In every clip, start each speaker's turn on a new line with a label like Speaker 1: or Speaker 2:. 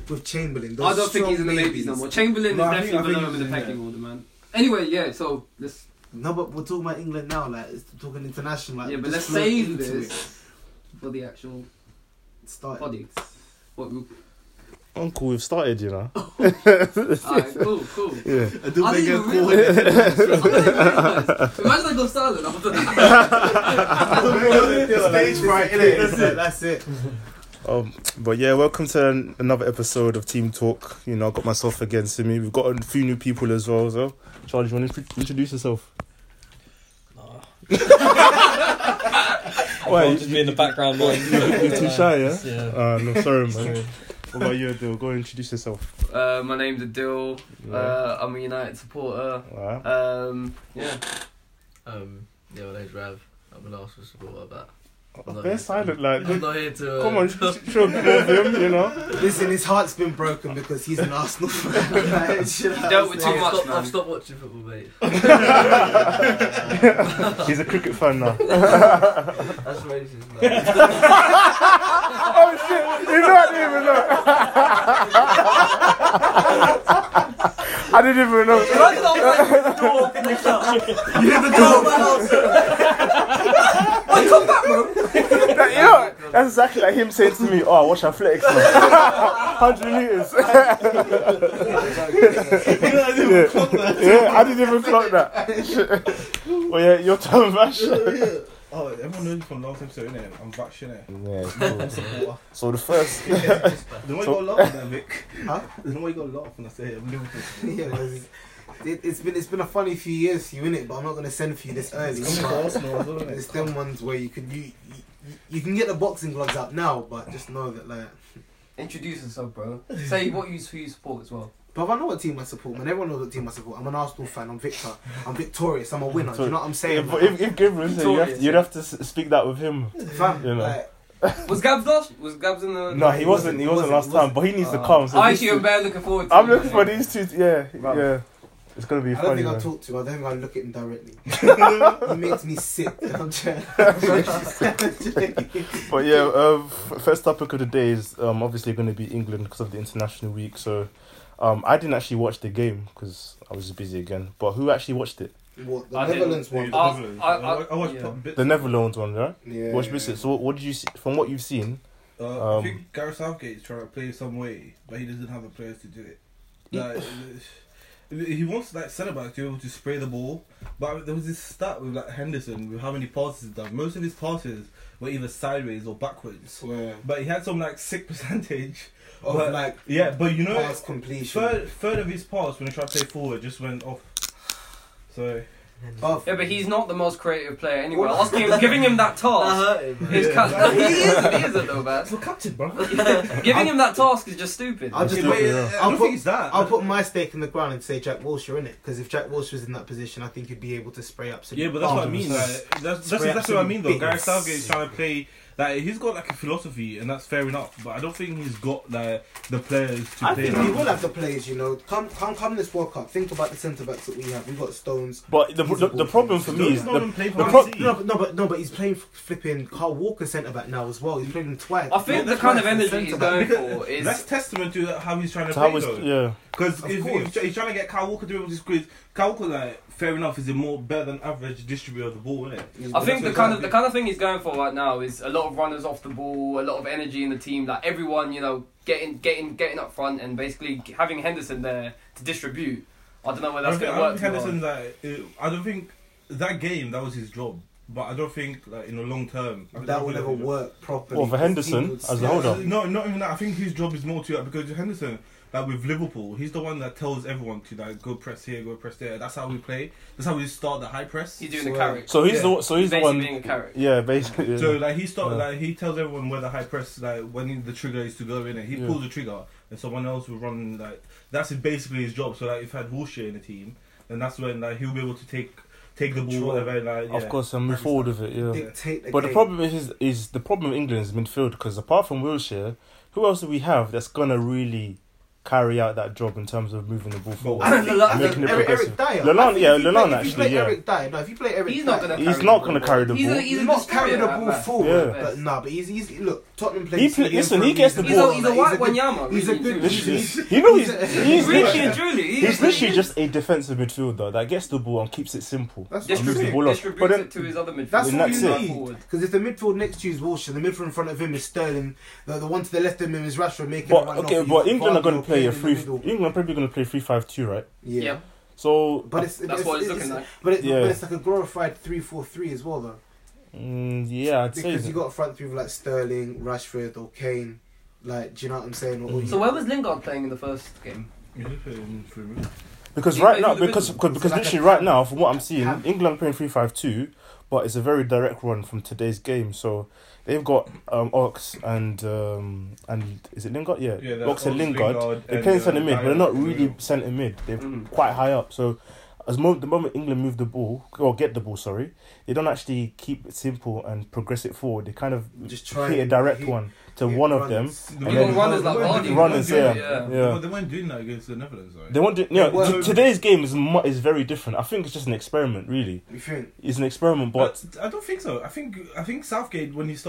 Speaker 1: with Chamberlain.
Speaker 2: I don't think he's in the maybes no more. Chamberlain is definitely below him in the pecking order, man. Anyway, yeah, so let's...
Speaker 1: No, but we're talking about England now, like, it's talking international. Like,
Speaker 2: yeah, but let's save this for the actual body. What group?
Speaker 3: Uncle, we've started, you know.
Speaker 2: Alright, cool.
Speaker 3: Yeah.
Speaker 1: I didn't
Speaker 2: even realise. Imagine I go silent after that.
Speaker 1: Stage fright, innit? That's it.
Speaker 3: But yeah, welcome to another episode of Team Talk. You know, I got myself against me. We've got a few new people as well. So, Charlie, do you want to introduce yourself?
Speaker 4: Why? Just be in the background.
Speaker 3: You're too shy, yeah?
Speaker 4: Yeah.
Speaker 3: No, sorry, man. What about you, Adil? Go and introduce yourself.
Speaker 2: My name's Adil.
Speaker 3: Yeah.
Speaker 2: I'm a United supporter.
Speaker 3: Wow.
Speaker 2: Yeah,
Speaker 4: my name's Rav. I'm an Arsenal supporter, but
Speaker 3: They're silent, like.
Speaker 4: I'm not here to.
Speaker 3: Come on, show more of him, you know.
Speaker 1: Listen, his heart's been broken because he's an Arsenal fan. Like,
Speaker 2: dealt with too much, man.
Speaker 4: I've stopped watching football, mate.
Speaker 3: He's a cricket fan now.
Speaker 4: That's racist, man.
Speaker 3: Oh shit! You know, I didn't even know.
Speaker 1: You never know.
Speaker 2: Come back, bro.
Speaker 3: That's exactly like him saying to me, "Oh, I watch athletics now. 100 meters." Yeah, I didn't even clock that. Well, yeah, your turn, Vash.
Speaker 5: Oh, everyone knows me from last episode, innit? I'm back, innit?
Speaker 3: Yeah, it's cool. So the first.
Speaker 5: Then why you got a laugh on that, Vic?
Speaker 1: Huh?
Speaker 5: Then why you got a laugh when I say I'm Liverpool?
Speaker 1: Yeah, it's been a funny few years for you, innit? But I'm not gonna send for you this early.
Speaker 5: It's coming to Arsenal as well, innit?
Speaker 1: It's them ones where you can get the boxing gloves out now, but just know that, like.
Speaker 2: Introduce yourself, bro. Say who you support as well.
Speaker 1: But I know what team I support, man. Everyone knows what team I support. I'm an Arsenal fan. I'm Victor. I'm victorious. I'm a winner. Do you know what I'm saying?
Speaker 3: But if Gabriel's here, you'd have to speak that with him.
Speaker 1: Fam,
Speaker 3: You know.
Speaker 1: like,
Speaker 2: Was Gabs in the...
Speaker 3: No, he wasn't last time, but he needs to come. So
Speaker 2: I
Speaker 3: these
Speaker 2: actually am
Speaker 3: two-
Speaker 2: very looking forward to
Speaker 3: I'm
Speaker 2: it.
Speaker 3: looking for these two. Yeah. It's gonna be
Speaker 1: I don't
Speaker 3: funny.
Speaker 1: think I'll
Speaker 3: Man.
Speaker 1: talk to him. I don't think I'll look at him directly. He makes me sick. I'm trying.
Speaker 3: But yeah, first topic of the day is obviously going to be England because of the international week. So I didn't actually watch the game because I was just busy again. But who actually watched it?
Speaker 1: What, the
Speaker 2: I
Speaker 1: Netherlands one?
Speaker 5: I watched
Speaker 2: yeah.
Speaker 5: bits.
Speaker 3: The Netherlands one, right?
Speaker 1: Yeah.
Speaker 3: Watch bits. So what did you see from what you've seen?
Speaker 5: I think Gareth Southgate is trying to play some way, but he doesn't have the players to do it. Like, he wants like centre backs to be able to spray the ball, but there was this stat with like Henderson with how many passes he's done. Most of his passes were either sideways or backwards.
Speaker 1: Swear.
Speaker 5: But he had some like sick percentage
Speaker 1: Of
Speaker 5: but,
Speaker 1: like
Speaker 5: but you know,
Speaker 1: pass completion.
Speaker 5: third of his pass when he tried to play forward just went off. So
Speaker 1: Oh,
Speaker 2: Yeah, but he's not the most creative player anyway. Giving him that task is
Speaker 5: Yeah.
Speaker 2: he isn't though, man.
Speaker 5: that's for captain, bro.
Speaker 2: Giving him that task is just stupid.
Speaker 1: I'll just
Speaker 5: Yeah, but,
Speaker 1: put,
Speaker 5: I
Speaker 1: I'll
Speaker 5: don't
Speaker 1: put-
Speaker 5: think it's that.
Speaker 1: I'll put my stake in the ground and say Jack Wilshere in it, because if Jack Wilshere was in that position, I think he'd be able to spray up some.
Speaker 5: Yeah, but that's what I mean.
Speaker 1: bombs.
Speaker 5: Like, that's
Speaker 1: Spray up
Speaker 5: exactly what I
Speaker 1: some
Speaker 5: mean, though.
Speaker 1: bits.
Speaker 5: Gareth Southgate is trying to play. Like, he's got like a philosophy, and that's fair enough. But I don't think he's got like the players to
Speaker 1: I
Speaker 5: play.
Speaker 1: think
Speaker 5: that.
Speaker 1: we will have the players, you know. Come this World Cup. Think about the centre backs that we have. We've got Stones.
Speaker 3: But the problem for me is
Speaker 5: Stones not even playing for
Speaker 3: the
Speaker 5: Man
Speaker 3: pro-
Speaker 5: City.
Speaker 1: No, but he's playing flipping Carl Walker centre back now as well. He's playing him twice.
Speaker 2: I think the
Speaker 5: that's
Speaker 2: kind of
Speaker 5: right,
Speaker 2: energy he's going for is...
Speaker 5: That's testament to how he's trying to
Speaker 3: So how
Speaker 5: play,
Speaker 3: was
Speaker 5: though. Because
Speaker 1: Of
Speaker 5: if
Speaker 1: course.
Speaker 5: he's trying to get Kyle Walker to be able to squeeze, Kyle Walker, like, fair enough, is a more better than average distributor of the ball, isn't it?
Speaker 2: I think the kind of thing he's going for right now is a lot of runners off the ball, a lot of energy in the team, like everyone, you know, getting up front and basically having Henderson there to distribute. I don't know whether that's going to work.
Speaker 5: I don't think that game that was his job, but I don't think like in the long term
Speaker 1: that will never work properly.
Speaker 3: Well, for Henderson, as a holder.
Speaker 5: No, not even that. I think his job is more to because Henderson, like with Liverpool, he's the one that tells everyone to like go press here, go press there. That's how we play. That's how we start the high press.
Speaker 2: He's doing the carrot.
Speaker 3: So he's
Speaker 5: Yeah.
Speaker 3: the he's the
Speaker 2: basically
Speaker 3: one.
Speaker 2: being a carrot.
Speaker 3: Yeah, basically. Yeah.
Speaker 5: So like he tells everyone where the high press when the trigger is to go in it. He pulls the trigger and someone else will run that's basically his job. So like if I had Wilshere in the team, then that's when he'll be able to take the ball whatever.
Speaker 3: Of course, and move forward with it. Yeah.
Speaker 1: Dictate the
Speaker 3: But the
Speaker 1: game.
Speaker 3: problem is the problem in England is midfield because apart from Wilshere, who else do we have that's gonna really carry out that job in terms of moving the ball forward.
Speaker 1: I think
Speaker 3: Making it
Speaker 1: Eric
Speaker 3: progressive.
Speaker 1: Dyer.
Speaker 3: Lalana,
Speaker 1: I think
Speaker 3: yeah,
Speaker 1: if you
Speaker 3: Lalana
Speaker 1: play-
Speaker 3: actually,
Speaker 1: If you play
Speaker 3: yeah.
Speaker 1: Eric Dyer, no, if you play Eric
Speaker 2: He's
Speaker 1: Dyer,
Speaker 2: not gonna.
Speaker 3: He's not gonna carry the
Speaker 2: He's
Speaker 3: ball.
Speaker 2: a
Speaker 1: He's not carrying the ball forward.
Speaker 3: Yeah.
Speaker 1: But nah, but he's look. Tottenham
Speaker 3: He
Speaker 1: plays.
Speaker 3: play- listen, he gets the
Speaker 2: He's
Speaker 3: ball.
Speaker 2: a, he's a white
Speaker 1: good-
Speaker 2: Wanyama.
Speaker 1: He's a
Speaker 2: really,
Speaker 1: good.
Speaker 2: too.
Speaker 3: You know he's
Speaker 2: Really and truly.
Speaker 3: He's literally just a defensive midfielder that gets the ball and keeps it simple.
Speaker 1: That's
Speaker 3: And moves the
Speaker 2: Distribute,
Speaker 3: ball off.
Speaker 2: distributes
Speaker 3: But then,
Speaker 2: it to his other midfielders.
Speaker 1: That's
Speaker 3: And
Speaker 1: what
Speaker 3: that's
Speaker 1: you
Speaker 3: it.
Speaker 1: need. Because if the midfield next to you is Walsh and the midfield in front of him is Sterling, the one to the left of him is Rashford making.
Speaker 3: but
Speaker 1: a run
Speaker 3: okay,
Speaker 1: off,
Speaker 3: but
Speaker 1: you've
Speaker 3: England
Speaker 1: got
Speaker 3: are going to
Speaker 1: Vardy
Speaker 3: play a
Speaker 1: playing in
Speaker 3: free.
Speaker 1: the middle.
Speaker 3: England are probably going to play 3-5-2, right?
Speaker 1: Yeah.
Speaker 2: Yeah.
Speaker 3: So,
Speaker 1: But it's
Speaker 2: That's what it's looking like.
Speaker 1: But
Speaker 3: Yeah.
Speaker 1: it's like a glorified 3-4-3 as well, though.
Speaker 3: yeah, I'd say
Speaker 1: Because you
Speaker 3: that.
Speaker 1: got a front three with like Sterling, Rashford, or Kane. Like, do you know what I'm saying? Or
Speaker 2: So where was Lingard playing in the first game?
Speaker 5: You just put it in for me.
Speaker 3: Because
Speaker 2: He
Speaker 3: right
Speaker 2: played
Speaker 3: now,
Speaker 2: through the
Speaker 3: because
Speaker 2: middle.
Speaker 3: because
Speaker 1: So like
Speaker 3: literally
Speaker 1: a
Speaker 3: right now, from what I'm seeing,
Speaker 1: Ham.
Speaker 3: England playing 3-5-2, but it's a very direct run from today's game. So they've got Ox and is it Lingard? Yeah,
Speaker 5: Yeah, that's
Speaker 3: Ox and
Speaker 5: Ox,
Speaker 3: Lingard.
Speaker 5: Lingard
Speaker 3: They're
Speaker 5: and,
Speaker 3: playing centre mid, but
Speaker 5: Dyer
Speaker 3: they're not
Speaker 5: in the
Speaker 3: really
Speaker 5: middle.
Speaker 3: centre mid. They're
Speaker 2: Mhm.
Speaker 3: quite high up. So the moment England move the ball or get the ball, sorry, they don't actually keep it simple and progress it forward. They kind of
Speaker 1: just try
Speaker 3: hit a
Speaker 1: and
Speaker 3: direct
Speaker 1: hit-
Speaker 3: one to
Speaker 1: hit
Speaker 3: one of them.
Speaker 1: runs.
Speaker 3: And
Speaker 2: You
Speaker 3: then-
Speaker 2: got runners like Vardy.
Speaker 3: Runners, yeah.
Speaker 2: yeah.
Speaker 5: They weren't doing that against the Netherlands, though.
Speaker 3: They want to, yeah.
Speaker 1: Well-
Speaker 3: Today's game is very different. I think it's just an experiment, really.
Speaker 1: You think?
Speaker 3: It's an experiment, but
Speaker 5: I don't think so. I think Southgate when he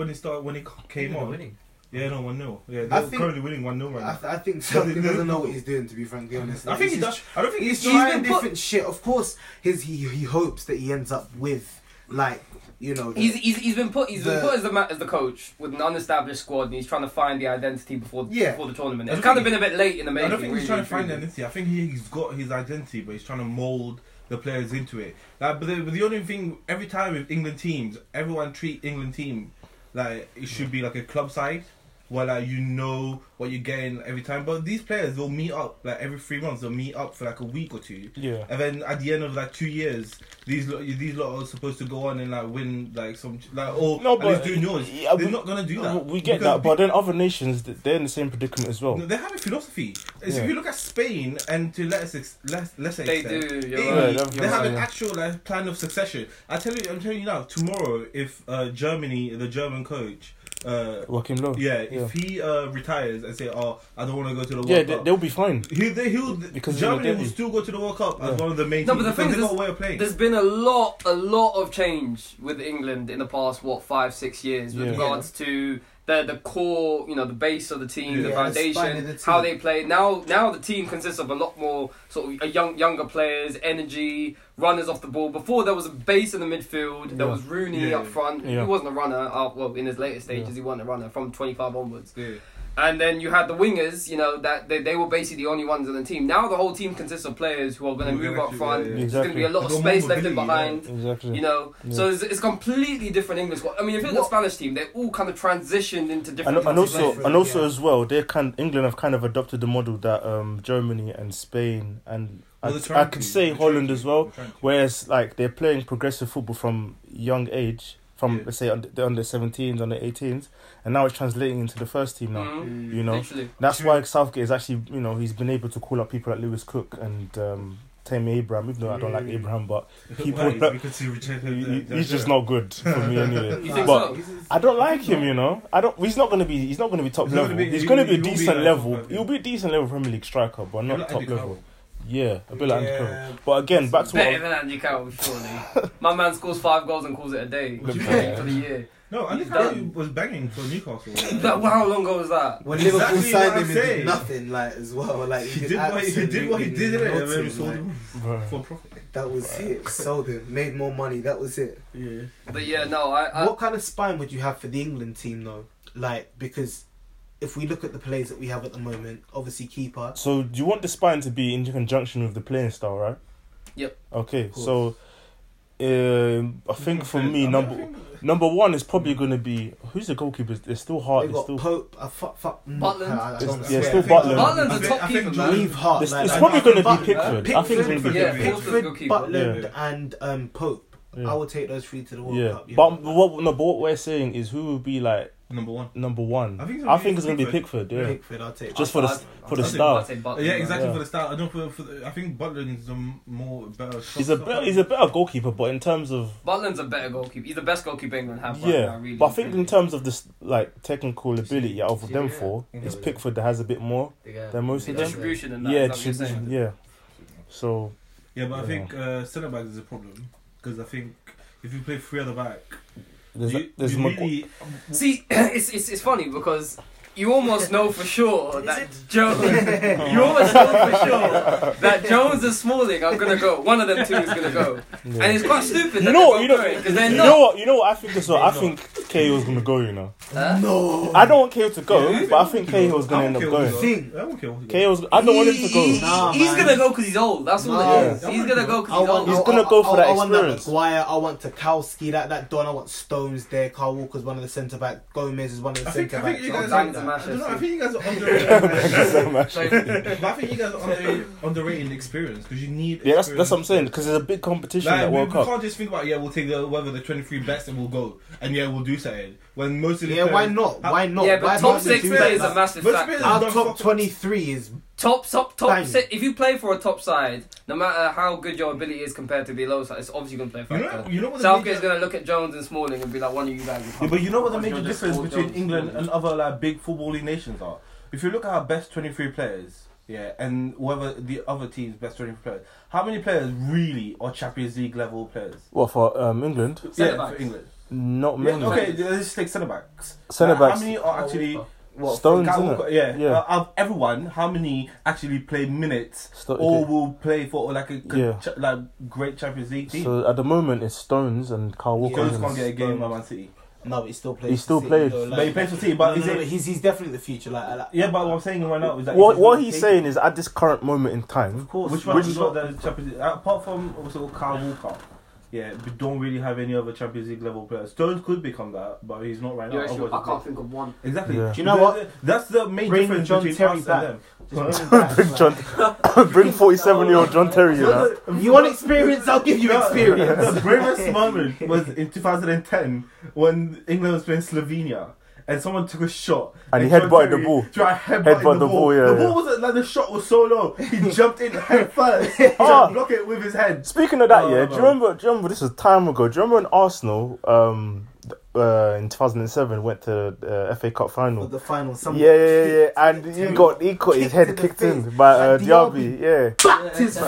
Speaker 5: came on.
Speaker 4: winning.
Speaker 5: Yeah, no 1-0. Yeah,
Speaker 1: I
Speaker 5: they're
Speaker 1: think-
Speaker 5: currently winning 1-0 right now.
Speaker 1: I think Southgate doesn't know what he's doing, to be frankly honest.
Speaker 5: I think he
Speaker 1: He's
Speaker 5: does. I don't think
Speaker 1: He's
Speaker 5: he's
Speaker 1: trying
Speaker 2: been put-
Speaker 1: different shit. Of course, he hopes that he ends up with, like, you know.
Speaker 2: He's been put
Speaker 1: The-
Speaker 2: as the coach with an unestablished squad, and he's trying to find the identity before the tournament.
Speaker 5: I
Speaker 2: It's
Speaker 5: don't
Speaker 2: kind of
Speaker 5: think
Speaker 2: been a bit late in the
Speaker 5: I
Speaker 2: making.
Speaker 5: don't think he's
Speaker 2: really,
Speaker 5: trying to find
Speaker 2: truly.
Speaker 5: identity. I think he's got his identity, but he's trying to mold the players into it. Like, but the only thing, every time with England teams, everyone treat England team like it should be like a club side, where like you know what you're getting every time. But these players will meet up like every 3 months. They'll meet up for like a week or two,
Speaker 3: yeah.
Speaker 5: and then at the end of like 2 years, these lot are supposed to go on and like win like some like
Speaker 3: No,
Speaker 5: at
Speaker 3: but
Speaker 5: least doing yours.
Speaker 3: yeah,
Speaker 5: They're
Speaker 3: we-
Speaker 5: not gonna do that.
Speaker 3: We get
Speaker 5: Because
Speaker 3: that, but then other nations, they're in the same predicament as well.
Speaker 5: no, they have a philosophy.
Speaker 3: Yeah.
Speaker 5: If you look at Spain and to lesser
Speaker 2: They
Speaker 5: extent,
Speaker 2: do. You're
Speaker 5: Italy,
Speaker 2: right.
Speaker 5: they have an
Speaker 3: Yeah.
Speaker 5: actual like, plan of succession. I'm telling you now. Tomorrow, if Germany, the German coach,
Speaker 3: Joachim Low.
Speaker 5: if he retires and say, "Oh, I don't want to go to the World
Speaker 3: Yeah,
Speaker 5: Cup,"
Speaker 3: they'll be fine.
Speaker 5: he'll
Speaker 3: Because
Speaker 5: Germany
Speaker 3: of the
Speaker 5: will
Speaker 3: debut.
Speaker 5: still go to the World Cup as
Speaker 3: Yeah.
Speaker 5: one of the main
Speaker 2: No,
Speaker 5: teams
Speaker 2: but the
Speaker 5: because
Speaker 2: thing
Speaker 5: they've
Speaker 2: is,
Speaker 5: got a way of playing.
Speaker 2: There's been a lot of change with England in the past 5-6 years with
Speaker 3: Yeah.
Speaker 2: regards to the core, the base of the team, the
Speaker 1: Yeah, the spine
Speaker 2: foundation,
Speaker 1: of the team.
Speaker 2: how they play. Now the team consists of a lot more sort of younger players, energy, runners off the ball. Before there was a base in the midfield. There
Speaker 3: Yeah.
Speaker 2: was Rooney
Speaker 5: Yeah.
Speaker 2: up front.
Speaker 3: Yeah.
Speaker 2: He wasn't a runner. Well, in his later stages,
Speaker 3: Yeah.
Speaker 2: he wasn't a runner from 25 onwards.
Speaker 5: Yeah.
Speaker 2: And then you had the wingers, that they were basically the only ones in the team. Now the whole team consists of players who are going to
Speaker 5: Who are
Speaker 2: move
Speaker 5: gonna
Speaker 2: up
Speaker 5: actually-
Speaker 2: front.
Speaker 5: yeah, yeah.
Speaker 2: There's going to be a lot of
Speaker 5: They've got more
Speaker 2: space left in
Speaker 5: mobility,
Speaker 2: behind.
Speaker 3: Exactly.
Speaker 2: So
Speaker 3: Yeah.
Speaker 2: it's completely different English squad. I mean, if you look at the Spanish team, they all kind of transitioned into different.
Speaker 3: And also,
Speaker 1: different,
Speaker 3: as well, England have kind of adopted the model that Germany and Spain and
Speaker 5: Well, they're
Speaker 3: I
Speaker 5: trying
Speaker 3: could
Speaker 5: to.
Speaker 3: say
Speaker 5: They're
Speaker 3: Holland
Speaker 5: trying
Speaker 3: as
Speaker 5: to.
Speaker 3: well.
Speaker 5: They're trying to.
Speaker 3: Whereas, like, they're playing progressive football from young age, from
Speaker 5: Yeah.
Speaker 3: let's say the under 17s, under 18s, and now it's translating into the first team now.
Speaker 2: Mhm.
Speaker 3: You know,
Speaker 2: Literally.
Speaker 3: that's why Southgate is actually, he's been able to call up people like Lewis Cook and Tammy Abraham. Even though I don't like Abraham, but people,
Speaker 5: Why? Because he rejected
Speaker 3: he's just not good for me anyway.
Speaker 2: You think
Speaker 3: But
Speaker 2: so?
Speaker 3: I don't like him, I don't. He's not gonna be top
Speaker 5: He's not
Speaker 3: level.
Speaker 5: gonna be-
Speaker 3: He's
Speaker 5: he-
Speaker 3: gonna be a
Speaker 5: he will be
Speaker 3: decent
Speaker 5: like
Speaker 3: level.
Speaker 5: top level.
Speaker 3: He'll be a decent level Premier League striker, but not
Speaker 5: like
Speaker 3: top
Speaker 5: Andy
Speaker 3: level.
Speaker 5: Carroll.
Speaker 3: Yeah, a bit like Andy Carroll.
Speaker 1: Yeah.
Speaker 3: But again, back to what.
Speaker 2: Better than Andy Carroll, surely. My man scores 5 goals and calls it a day
Speaker 3: Look,
Speaker 2: for
Speaker 3: yeah.
Speaker 2: the year.
Speaker 5: No, Andy
Speaker 2: He's
Speaker 5: Carroll
Speaker 2: done.
Speaker 5: was banging for Newcastle.
Speaker 2: How long ago was that?
Speaker 1: When
Speaker 5: Exactly
Speaker 1: Liverpool signed
Speaker 5: what
Speaker 1: him,
Speaker 5: I'm
Speaker 1: he did
Speaker 5: saying.
Speaker 1: nothing, like, as well. Like,
Speaker 5: He did what he did, and then we sold him
Speaker 3: Bro.
Speaker 5: for profit.
Speaker 1: That was it. Sold him, made more money. That was it.
Speaker 5: Yeah.
Speaker 2: But yeah, no, I
Speaker 1: What kind of spine would you have for the England team, though? Like, because if we look at the players that we have at the moment, obviously keeper.
Speaker 3: So, do you want the spine to be in conjunction with the playing style, right?
Speaker 2: Yep.
Speaker 3: Okay,
Speaker 1: course.
Speaker 3: so I think for me, number one is probably going to be who's the goalkeepers? It's still hard.
Speaker 1: They've
Speaker 3: It's
Speaker 1: got
Speaker 3: still
Speaker 1: Pope,
Speaker 2: Butland.
Speaker 1: I don't
Speaker 3: Yeah,
Speaker 1: swear.
Speaker 3: still
Speaker 1: I think-
Speaker 3: Butland.
Speaker 2: Butland's a top keeper, man.
Speaker 1: Leave Hart.
Speaker 3: It's
Speaker 1: like,
Speaker 3: probably going to be
Speaker 1: Butland,
Speaker 3: Pickford. I think it's going to be
Speaker 2: Yeah,
Speaker 3: Pickford.
Speaker 2: Pickford's good
Speaker 1: Pickford,
Speaker 2: keeper.
Speaker 1: Butland, and Pope.
Speaker 3: Yeah.
Speaker 1: I would take those three to the World
Speaker 3: Yeah,
Speaker 1: Cup.
Speaker 3: but what we're saying is who would be like
Speaker 5: Number one.
Speaker 3: number one.
Speaker 5: I think
Speaker 3: it's gonna be Pickford. Yeah,
Speaker 1: Pickford, I'll take.
Speaker 3: just for the
Speaker 2: I'd
Speaker 3: start.
Speaker 2: say Butler.
Speaker 5: Yeah, exactly
Speaker 3: Yeah.
Speaker 5: for the start. I don't I think Butler is better.
Speaker 3: He's a better goalkeeper, but in terms of
Speaker 2: Butland's a better goalkeeper. He's the best goalkeeper England have right
Speaker 3: yeah,
Speaker 2: now, really.
Speaker 3: but I think in terms of this like technical ability out of them four, it's Pickford that has a bit more than most
Speaker 2: The
Speaker 3: of them.
Speaker 2: distribution and that.
Speaker 3: Yeah,
Speaker 2: is that what you're
Speaker 3: distribution.
Speaker 2: saying?
Speaker 3: Yeah. So
Speaker 5: Yeah, but I
Speaker 3: Yeah.
Speaker 5: think centre back is a problem because I think if you play three at the back,
Speaker 3: there's
Speaker 5: you
Speaker 3: more.
Speaker 5: really
Speaker 2: See, it's funny because you almost know for sure that Jones. You almost know for sure that Jones and Smalling are gonna go. One of them two is gonna go,
Speaker 3: Yeah.
Speaker 2: and it's quite stupid.
Speaker 3: You know
Speaker 2: because they're
Speaker 3: you
Speaker 2: not.
Speaker 3: know what I think as well. I think Cahill's gonna go. You know,
Speaker 1: No.
Speaker 3: I don't want Cahill to go,
Speaker 5: Yeah,
Speaker 3: but I think Cahill's gonna end up going.
Speaker 1: Think.
Speaker 5: I don't care what he
Speaker 3: Cahill's. I don't want him to go.
Speaker 1: Nah,
Speaker 2: He's
Speaker 1: man.
Speaker 2: gonna go because he's old. That's all
Speaker 1: Nah.
Speaker 2: it is. He's gonna go because he's old.
Speaker 3: He's gonna go for that
Speaker 1: I want that
Speaker 3: experience.
Speaker 1: Maguire, I want Tarkowski, that Don, I want Stones there, Carl Walker's one of the centre back, Gomez is one of the
Speaker 5: I think
Speaker 1: centre backs.
Speaker 5: you guys
Speaker 2: Bang to
Speaker 5: I don't
Speaker 2: Manchester.
Speaker 5: know. I think you guys are
Speaker 3: So much.
Speaker 5: but I think you guys are underrating experience because you need.
Speaker 3: Yeah, that's
Speaker 5: experience.
Speaker 3: what I'm saying. Because there's a big competition
Speaker 5: Like,
Speaker 3: at
Speaker 5: we
Speaker 3: World Cup.
Speaker 5: can't just think about we'll take whether the 23 best and we'll go and we'll do something when most of the
Speaker 1: Yeah,
Speaker 5: players,
Speaker 1: why not? Why not?
Speaker 2: Yeah,
Speaker 1: Why
Speaker 2: but top
Speaker 1: not
Speaker 2: six
Speaker 1: do
Speaker 2: players
Speaker 1: that?
Speaker 2: a massive
Speaker 5: Most
Speaker 2: factor.
Speaker 5: players-
Speaker 1: Our
Speaker 5: don't
Speaker 1: top
Speaker 5: fuck-
Speaker 1: 23 is
Speaker 2: Top
Speaker 1: Bang.
Speaker 2: six. If you play for a top side, no matter how good your ability is compared to the low side, it's obviously going to play a factor.
Speaker 5: you know what the
Speaker 2: Southgate's
Speaker 5: major-
Speaker 2: going to look at Jones and Smalling and be like, one of you guys. will
Speaker 5: Yeah,
Speaker 2: come.
Speaker 5: but you know what the major
Speaker 2: You'll just
Speaker 5: difference
Speaker 2: score
Speaker 5: between
Speaker 2: Jones,
Speaker 5: England
Speaker 2: Smalling.
Speaker 5: and other like big footballing nations are. If you look at our best 23 players, yeah, and whoever the other team's best 23 players, how many players really are Champions League level players?
Speaker 3: What for England?
Speaker 2: Centre-backs.
Speaker 5: For England.
Speaker 3: Not
Speaker 5: Yeah,
Speaker 3: many.
Speaker 5: okay, let's just take centre backs.
Speaker 3: Centre backs.
Speaker 5: How many are actually
Speaker 3: Stones,
Speaker 5: Kyle
Speaker 3: innit?
Speaker 5: Walker, yeah.
Speaker 3: Yeah.
Speaker 5: Of everyone, how many actually play minutes
Speaker 3: Sto-
Speaker 5: or
Speaker 3: okay.
Speaker 5: will play for like a
Speaker 3: Yeah.
Speaker 5: like great Champions League team?
Speaker 3: So at the moment it's Stones and Carl Walker.
Speaker 5: Stones
Speaker 3: and-
Speaker 5: can't get a game at Man City.
Speaker 1: no, but he still plays.
Speaker 3: He still
Speaker 1: for
Speaker 3: plays.
Speaker 1: City, though,
Speaker 5: But he plays for City, but is it-
Speaker 1: he's definitely the future. Like
Speaker 5: Yeah, but what I'm saying right now is that
Speaker 3: What he's saying is at this current moment in time,
Speaker 1: of course.
Speaker 5: which one
Speaker 3: Which
Speaker 5: is not the Champions League? Apart from also Kyle Walker, yeah, we don't really have any other Champions League level players. Stones could become that, but he's not right now.
Speaker 2: Yeah, actually,
Speaker 5: Otherwise
Speaker 2: I can't think of one.
Speaker 5: Exactly.
Speaker 3: Yeah.
Speaker 1: Do you know what?
Speaker 5: That's the main
Speaker 1: Bring
Speaker 5: difference
Speaker 1: John
Speaker 5: between
Speaker 1: Terry
Speaker 5: us
Speaker 1: back.
Speaker 5: and them.
Speaker 1: Just bring him
Speaker 3: bring
Speaker 1: back.
Speaker 3: John, bring 47-year-old John Terry. You know?
Speaker 1: You want experience? I'll give you experience.
Speaker 5: The bravest moment was in 2010 when England was playing Slovenia. And someone took a shot.
Speaker 3: And he
Speaker 5: John
Speaker 3: headbutted the
Speaker 5: Terry
Speaker 3: ball.
Speaker 5: tried
Speaker 3: Headbutt the ball, yeah,
Speaker 5: The
Speaker 3: yeah.
Speaker 5: ball wasn't like the shot was so low. He jumped in head first. He tried
Speaker 3: Ah.
Speaker 5: to block it with his head.
Speaker 3: Speaking of that,
Speaker 5: Oh,
Speaker 3: yeah,
Speaker 5: no.
Speaker 3: do you remember? This was time ago. Do you remember when Arsenal, in 2007, went to the FA Cup final?
Speaker 1: But the final,
Speaker 3: Yeah, and he got his head
Speaker 1: in the
Speaker 3: kicked in
Speaker 1: face.
Speaker 3: by
Speaker 1: Like
Speaker 3: Diaby. Yeah,
Speaker 1: backed his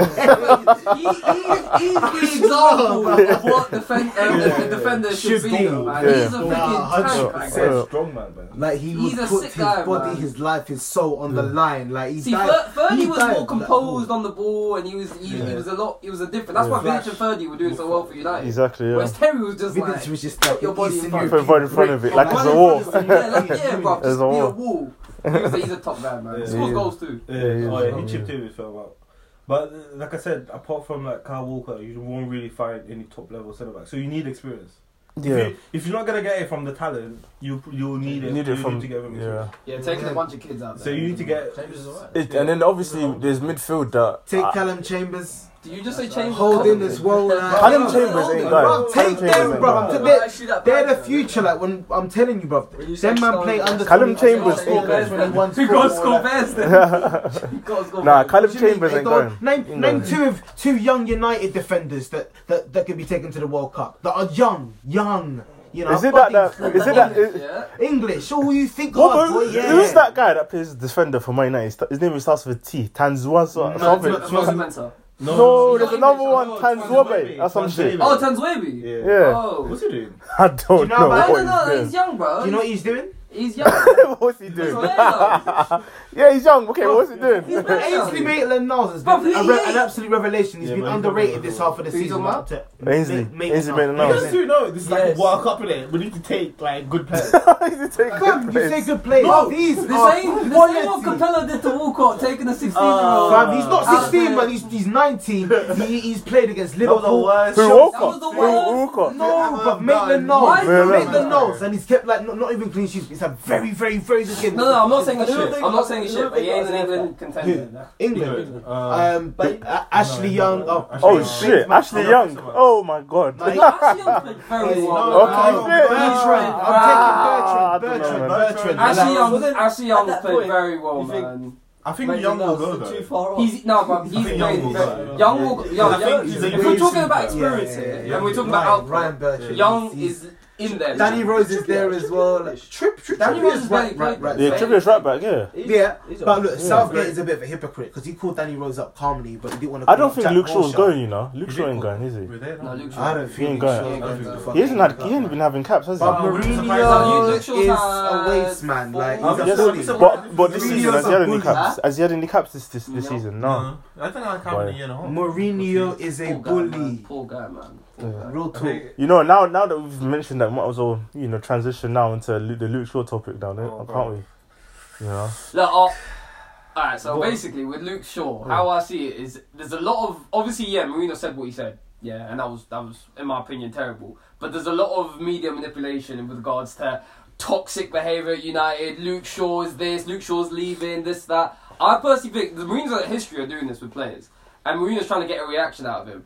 Speaker 2: He's the example of what the defender should be,
Speaker 1: be.
Speaker 2: man.
Speaker 3: Yeah.
Speaker 2: He's a
Speaker 1: Nah,
Speaker 2: freaking tank,
Speaker 1: 100%.
Speaker 2: man.
Speaker 5: Said strong man.
Speaker 1: Like he
Speaker 2: He's
Speaker 1: would
Speaker 2: a
Speaker 1: put
Speaker 2: sick
Speaker 1: his
Speaker 2: guy,
Speaker 1: body,
Speaker 2: man.
Speaker 1: his life, his soul on the line. Like he
Speaker 2: See,
Speaker 1: died.
Speaker 2: Ferdy
Speaker 1: he
Speaker 2: was
Speaker 1: died
Speaker 2: more
Speaker 1: like,
Speaker 2: composed on the ball, and he was a different. That's why
Speaker 1: Flash.
Speaker 2: Vidic and Ferdy were doing so well for United.
Speaker 3: exactly. Yeah,
Speaker 2: Whereas Terry was just
Speaker 1: Vidic
Speaker 2: like,
Speaker 1: was just
Speaker 2: put
Speaker 1: like
Speaker 2: your body in
Speaker 1: Eastern
Speaker 2: front.
Speaker 3: put it in front of it like
Speaker 2: Run
Speaker 3: it's a
Speaker 2: in
Speaker 3: wall.
Speaker 2: front of him. Yeah, bro,
Speaker 3: There's
Speaker 2: just
Speaker 3: a
Speaker 2: be a
Speaker 3: wall.
Speaker 2: wall. He's a top guy, man.
Speaker 5: Yeah.
Speaker 2: He scores
Speaker 3: Yeah.
Speaker 2: goals too.
Speaker 5: Yeah,
Speaker 3: Yeah,
Speaker 5: he chipped in with felt out. But like I said, apart from like Kyle Walker, you won't really find any top level centre back. So you need experience.
Speaker 3: Yeah,
Speaker 5: If you're not gonna get it from the talent, you'll need it.
Speaker 3: you need it from
Speaker 5: to get from experience.
Speaker 2: Yeah, taking a bunch of kids out there.
Speaker 5: So you need to get.
Speaker 3: and then obviously there's midfield that
Speaker 1: Take Callum Chambers.
Speaker 2: Did you just say change?
Speaker 1: Holding as well.
Speaker 3: Callum Chambers ain't
Speaker 1: Bro,
Speaker 3: going.
Speaker 1: take them,
Speaker 3: ain't
Speaker 1: bro.
Speaker 3: going.
Speaker 1: They're the future. Like when I'm telling you, bro. Them man play under.
Speaker 3: Callum Chambers
Speaker 1: He
Speaker 3: ain't going.
Speaker 2: got to score best. He got to score
Speaker 3: Nah,
Speaker 2: best.
Speaker 3: Callum Chambers ain't going.
Speaker 1: Name two young United defenders that can be taken to the World Cup that are young. You know,
Speaker 3: Is it that?
Speaker 2: Yeah.
Speaker 1: English? All you think
Speaker 3: What,
Speaker 1: of, boy, yeah.
Speaker 3: Who's that guy that plays defender for Man United? His name starts with T. Tanzua something.
Speaker 2: Mensah.
Speaker 3: No, there's another one, Tanzwabe. That's some shit.
Speaker 2: Oh, Tanzwebi.
Speaker 3: Yeah.
Speaker 2: Oh.
Speaker 5: What's he doing?
Speaker 3: I don't
Speaker 1: know
Speaker 3: know
Speaker 1: about-
Speaker 3: what
Speaker 2: No,
Speaker 3: he's
Speaker 2: he's
Speaker 3: doing.
Speaker 2: young, bro.
Speaker 1: Do you know what he's doing?
Speaker 2: He's young.
Speaker 3: What's he doing?
Speaker 2: He's
Speaker 3: Yeah, he's young. Okay, what's he doing?
Speaker 1: Ainsley Maitland-Niles has
Speaker 2: Bro,
Speaker 1: been
Speaker 2: he
Speaker 1: an
Speaker 2: is.
Speaker 1: absolute revelation. He's
Speaker 5: Yeah,
Speaker 1: been
Speaker 5: man,
Speaker 1: underrated this half of the
Speaker 2: Who's
Speaker 1: season.
Speaker 2: on that?
Speaker 3: Ainsley
Speaker 5: You
Speaker 3: Maitland-Niles.
Speaker 5: guys do know this is like
Speaker 2: Yes.
Speaker 5: a World Cup in it. We need to take like good players.
Speaker 3: He's a take
Speaker 1: Fam,
Speaker 3: good
Speaker 1: you say
Speaker 3: place.
Speaker 1: good players.
Speaker 2: No,
Speaker 1: These
Speaker 2: the
Speaker 1: are
Speaker 2: same
Speaker 1: quality.
Speaker 2: what Capello did to Walcott, taking a 16-year-old.
Speaker 1: Fam, he's not
Speaker 2: out
Speaker 1: 16,
Speaker 2: there.
Speaker 1: man. He's 19. He's played against
Speaker 5: That was the
Speaker 1: Liverpool.
Speaker 5: worst.
Speaker 3: Who
Speaker 2: That
Speaker 3: Walcott?
Speaker 2: was the
Speaker 3: Who
Speaker 2: worst.
Speaker 3: Walcott?
Speaker 1: No, but
Speaker 2: Why?
Speaker 1: Maitland-Niles.
Speaker 3: Yeah, no.
Speaker 1: Maitland-Niles, and he's kept like not even clean sheets. He's had very, very, very good games.
Speaker 2: No, I'm not saying
Speaker 6: I
Speaker 2: shit.
Speaker 6: don't think-
Speaker 2: I'm not saying
Speaker 6: I
Speaker 2: shit,
Speaker 6: don't
Speaker 2: but he
Speaker 6: think
Speaker 2: ain't an
Speaker 6: that's
Speaker 2: England contender.
Speaker 1: Who? England.
Speaker 6: But-
Speaker 1: Ashley Young.
Speaker 3: Oh shit, Ashley Young. Oh my god.
Speaker 1: Like,
Speaker 2: Ashley Young played very well.
Speaker 3: Okay.
Speaker 1: Bertrand.
Speaker 2: Ashley Young
Speaker 6: At that
Speaker 2: played
Speaker 6: point,
Speaker 2: very well,
Speaker 6: you think-
Speaker 2: man.
Speaker 7: I think
Speaker 6: Maybe
Speaker 7: Young will
Speaker 6: that's
Speaker 7: go
Speaker 6: too
Speaker 7: though.
Speaker 6: far off.
Speaker 2: He's no, but he's
Speaker 7: I think Young will
Speaker 2: very.
Speaker 7: go.
Speaker 2: Young will.
Speaker 7: I think he's a
Speaker 2: If we're talking about
Speaker 1: Yeah,
Speaker 2: experience
Speaker 1: yeah,
Speaker 2: here,
Speaker 7: yeah.
Speaker 2: and we're talking about
Speaker 1: Ryan
Speaker 2: output,
Speaker 1: Bertrand.
Speaker 2: Young
Speaker 1: He's-
Speaker 2: is in there.
Speaker 1: Danny
Speaker 2: man.
Speaker 1: Rose is there as well. Like,
Speaker 2: Danny Rose is barely played.
Speaker 3: Yeah, Trippier's right back. Yeah.
Speaker 1: Yeah,
Speaker 6: He's
Speaker 1: but
Speaker 6: alright.
Speaker 1: look, Southgate is a bit of a hypocrite because he called Danny Rose up calmly, but he didn't want to.
Speaker 3: I don't think Luke Shaw's going. You know, Luke Shaw ain't going, is he?
Speaker 7: We're there
Speaker 2: No,
Speaker 7: now.
Speaker 2: Luke Shaw.
Speaker 1: I don't
Speaker 3: He
Speaker 1: think
Speaker 3: ain't
Speaker 1: Luke
Speaker 3: going.
Speaker 1: Shaw
Speaker 7: I don't
Speaker 1: is
Speaker 7: think
Speaker 1: the
Speaker 3: He hasn't
Speaker 1: fucking-
Speaker 3: he ain't been having caps, has he?
Speaker 1: But
Speaker 7: No,
Speaker 2: Luke
Speaker 1: Mourinho
Speaker 2: Shaw's
Speaker 1: is
Speaker 2: had
Speaker 1: a waste man. Like
Speaker 7: I'm
Speaker 1: he's
Speaker 7: just-
Speaker 1: a
Speaker 7: I'm
Speaker 1: bully.
Speaker 7: just-
Speaker 3: But this
Speaker 1: Mourinho's
Speaker 3: season, has he
Speaker 1: a
Speaker 3: had any
Speaker 1: bully.
Speaker 3: caps? Has he had any caps this
Speaker 2: No.
Speaker 3: season? No.
Speaker 7: I think I count in a year and a half.
Speaker 1: Mourinho is a
Speaker 2: Poor guy, man.
Speaker 1: bully.
Speaker 2: Poor guy, man. Poor guy.
Speaker 1: Real
Speaker 7: I
Speaker 1: talk.
Speaker 7: think-
Speaker 3: You know, now that we've mentioned that, might as well, transition now into the Luke Shaw topic now,
Speaker 7: Oh,
Speaker 3: can't we? You know.
Speaker 2: Look, alright, so
Speaker 7: Go on.
Speaker 2: basically with Luke Shaw, how I see it is there's a lot of obviously Mourinho said what he said. Yeah, and that was in my opinion terrible. But there's a lot of media manipulation with regards to toxic behaviour at United. Luke Shaw is this, Luke Shaw's leaving, this, that. I personally think the Mourinho's got a history of doing this with players. And Mourinho's trying to get a reaction out of him.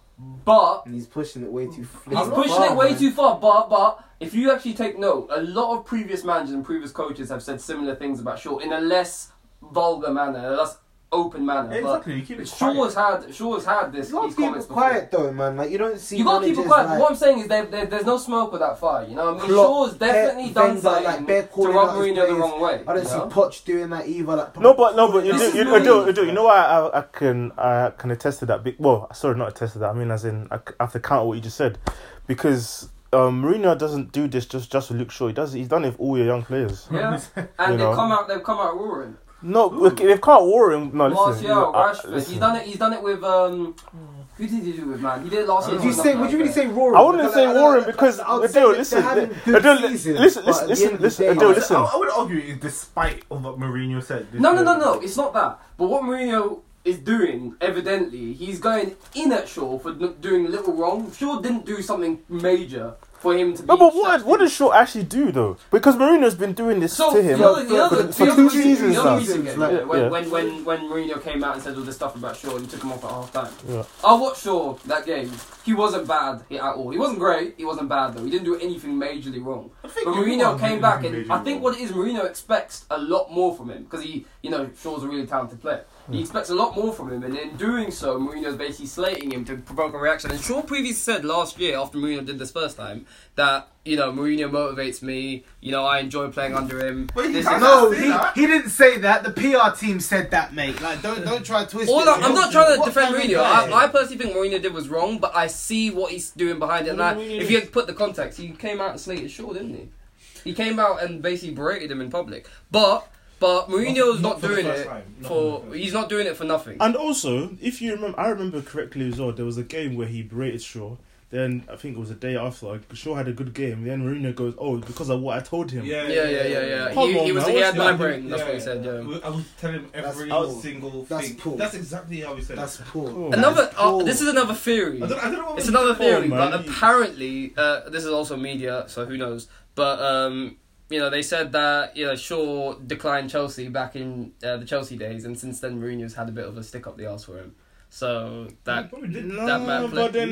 Speaker 2: But
Speaker 1: And he's pushing it way too
Speaker 2: he's
Speaker 1: far.
Speaker 2: pushing it way too far, but if you actually take note, a lot of previous managers and previous coaches have said similar things about Shaw in a less vulgar manner, a less open manner.
Speaker 7: Yeah,
Speaker 2: but
Speaker 7: exactly. You keep it quiet.
Speaker 2: Shaw's had this.
Speaker 1: You gotta
Speaker 2: these
Speaker 1: keep
Speaker 2: comments
Speaker 1: it
Speaker 2: before.
Speaker 1: quiet though, man. Like you don't see.
Speaker 2: You gotta keep it
Speaker 1: managers
Speaker 2: quiet.
Speaker 1: like
Speaker 2: What I'm saying is there's no smoke without fire. You know what I mean?
Speaker 1: Klopp,
Speaker 2: Shaw's definitely
Speaker 1: Pep,
Speaker 2: done
Speaker 1: Wenger,
Speaker 2: something
Speaker 1: like, they're
Speaker 2: to
Speaker 1: calling
Speaker 2: rub
Speaker 1: out his
Speaker 2: Mourinho the
Speaker 1: players.
Speaker 2: wrong way.
Speaker 1: I don't
Speaker 2: you
Speaker 1: see
Speaker 2: know?
Speaker 1: Poch doing that either. Like,
Speaker 3: No, but
Speaker 2: This is
Speaker 3: you
Speaker 2: Mourinho.
Speaker 3: know why I can attest to that. Well, sorry, not attest to that. I mean, as in, I have to counter what you just said, because Mourinho doesn't do this just with Luke Shaw. He's done it with all your young players.
Speaker 2: Yeah, and
Speaker 3: You know.
Speaker 2: they've come out roaring.
Speaker 3: No, they've can't war him. No, listen.
Speaker 2: Martial, Rashford.
Speaker 3: Listen.
Speaker 2: He's done it with who did he do it with, man? He did it last year.
Speaker 1: Would you say? Would you really say roaring?
Speaker 3: I wouldn't say warring because
Speaker 1: I would say
Speaker 3: Adele,
Speaker 1: that
Speaker 3: listen,
Speaker 1: they're having
Speaker 3: Adele,
Speaker 1: good seasons,
Speaker 3: listen,
Speaker 1: but at the end of the day,
Speaker 3: Adele,
Speaker 1: like,
Speaker 3: listen.
Speaker 7: I would argue it despite of what Mourinho said.
Speaker 2: No, it's not that. But what Mourinho is doing, evidently, he's going in at Shaw for doing a little wrong. Shaw didn't do something major for him to be...
Speaker 3: No, but what does Shaw actually do though? Because Mourinho's been doing this to him for 2 seasons now.
Speaker 2: When Mourinho came out and said all this stuff about Shaw and took him off at half time.
Speaker 3: Yeah.
Speaker 2: I watched Shaw that game. He wasn't bad at all. He wasn't great. He wasn't bad though. He didn't do anything majorly wrong. But Mourinho came back, and I think what it is, Mourinho expects a lot more from him because Shaw's a really talented player. He expects a lot more from him, and in doing so, Mourinho's basically slating him to provoke a reaction. And Shaw previously said last year, after Mourinho did this first time, that Mourinho motivates me. I enjoy playing under him.
Speaker 7: But he
Speaker 2: This
Speaker 7: can't
Speaker 2: is-
Speaker 1: No,
Speaker 7: say that.
Speaker 1: he didn't say that. The PR team said that, mate. Like, don't try to twist it.
Speaker 2: I'm not trying to
Speaker 1: What
Speaker 2: defend
Speaker 1: kind of
Speaker 2: Mourinho.
Speaker 1: guy?
Speaker 2: I personally think Mourinho did was wrong, but I see what he's doing behind it. And if you had put the context, he came out and slated Shaw, didn't he? He came out and basically berated him in public. But Mourinho's not
Speaker 5: for the
Speaker 2: doing
Speaker 5: first
Speaker 2: it
Speaker 5: time. Not
Speaker 2: for.
Speaker 5: for the first
Speaker 2: He's not doing it for nothing.
Speaker 3: And also, if you remember, I remember correctly as well, there was a game where he berated Shaw. Then I think it was a day after, Shaw had a good game. Then Mourinho goes, "Oh, because of what I told him."
Speaker 2: Yeah.
Speaker 3: Come
Speaker 2: He
Speaker 3: on,
Speaker 2: was.
Speaker 3: man,
Speaker 2: He had
Speaker 3: what's
Speaker 2: my brain. That's what he said. Yeah.
Speaker 5: I was telling him every
Speaker 1: That's
Speaker 5: single
Speaker 1: That's
Speaker 5: thing.
Speaker 1: poor.
Speaker 5: That's exactly how he said
Speaker 1: That's
Speaker 5: it.
Speaker 1: poor.
Speaker 3: Oh.
Speaker 2: Another.
Speaker 1: poor.
Speaker 2: This is another theory.
Speaker 5: I don't know what
Speaker 2: It's
Speaker 5: was
Speaker 2: another theory,
Speaker 3: man.
Speaker 2: but apparently, this is also media, so who knows? But they said that Shaw declined Chelsea back in the Chelsea days, and since then Mourinho's had a bit of a stick up the arse for him. So that
Speaker 5: Probably did.
Speaker 2: that man play-
Speaker 3: but then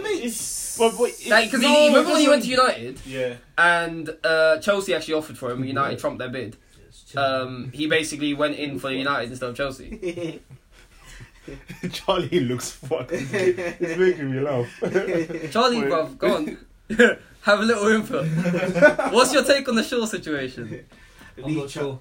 Speaker 2: because he remember when he went to United
Speaker 5: Yeah.
Speaker 2: and Chelsea actually offered for him, United trumped their bid. He basically went in for United instead of Chelsea.
Speaker 3: Charlie looks fucking. It's making me laugh.
Speaker 2: Charlie,
Speaker 3: Wait.
Speaker 2: bruv, go on. Have a little input. What's your take on the Shaw situation?
Speaker 5: I'm not sure.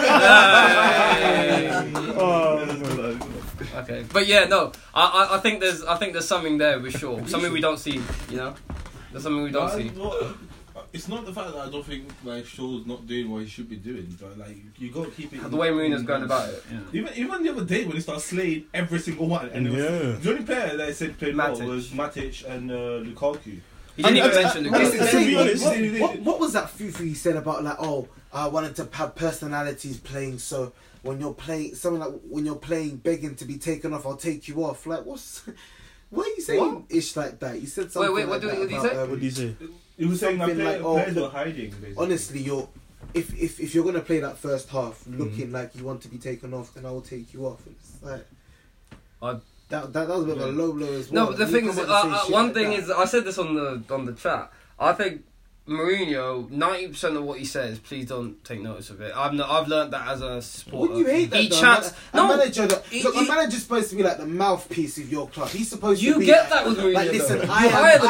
Speaker 2: Okay, but yeah, no, I think there's something there with Shaw, something we don't see, There's something we don't see.
Speaker 5: It's not the fact that I don't think Shaw's not doing what he should be doing, but you got to keep it.
Speaker 2: The way Mourinho's going about it.
Speaker 5: Even the other day when he started slaying every single one, and the only player that I said played well
Speaker 2: Matic.
Speaker 5: was Matic and Lukaku.
Speaker 2: He didn't even mention Lukaku.
Speaker 1: What was that fufu he said about I wanted to have personalities playing, so when you're playing something like when you're playing begging to be taken off, I'll take you off. Like what are you saying? Ish like that. He said something.
Speaker 2: Wait,
Speaker 1: like
Speaker 2: what did
Speaker 1: that
Speaker 2: he
Speaker 1: about,
Speaker 2: say?
Speaker 3: What did he say?
Speaker 5: He was saying that
Speaker 1: Something like,
Speaker 5: players are hiding. Basically.
Speaker 1: honestly, if you're gonna play that first half looking like you want to be taken off, then I will take you off. It's like that was a bit of a low blow as well.
Speaker 2: No, but the thing is, one thing is, I said this on the chat. I think Mourinho, 90% of what he says, please don't take notice of it. I've learned that as a supporter.
Speaker 1: Wouldn't you hate that?
Speaker 2: He
Speaker 1: though?
Speaker 2: chats.
Speaker 1: A manager. A manager's supposed to be like the mouthpiece of your club. He's supposed to
Speaker 2: You
Speaker 1: be.
Speaker 2: get that with Mourinho.
Speaker 1: Like, listen,
Speaker 2: though.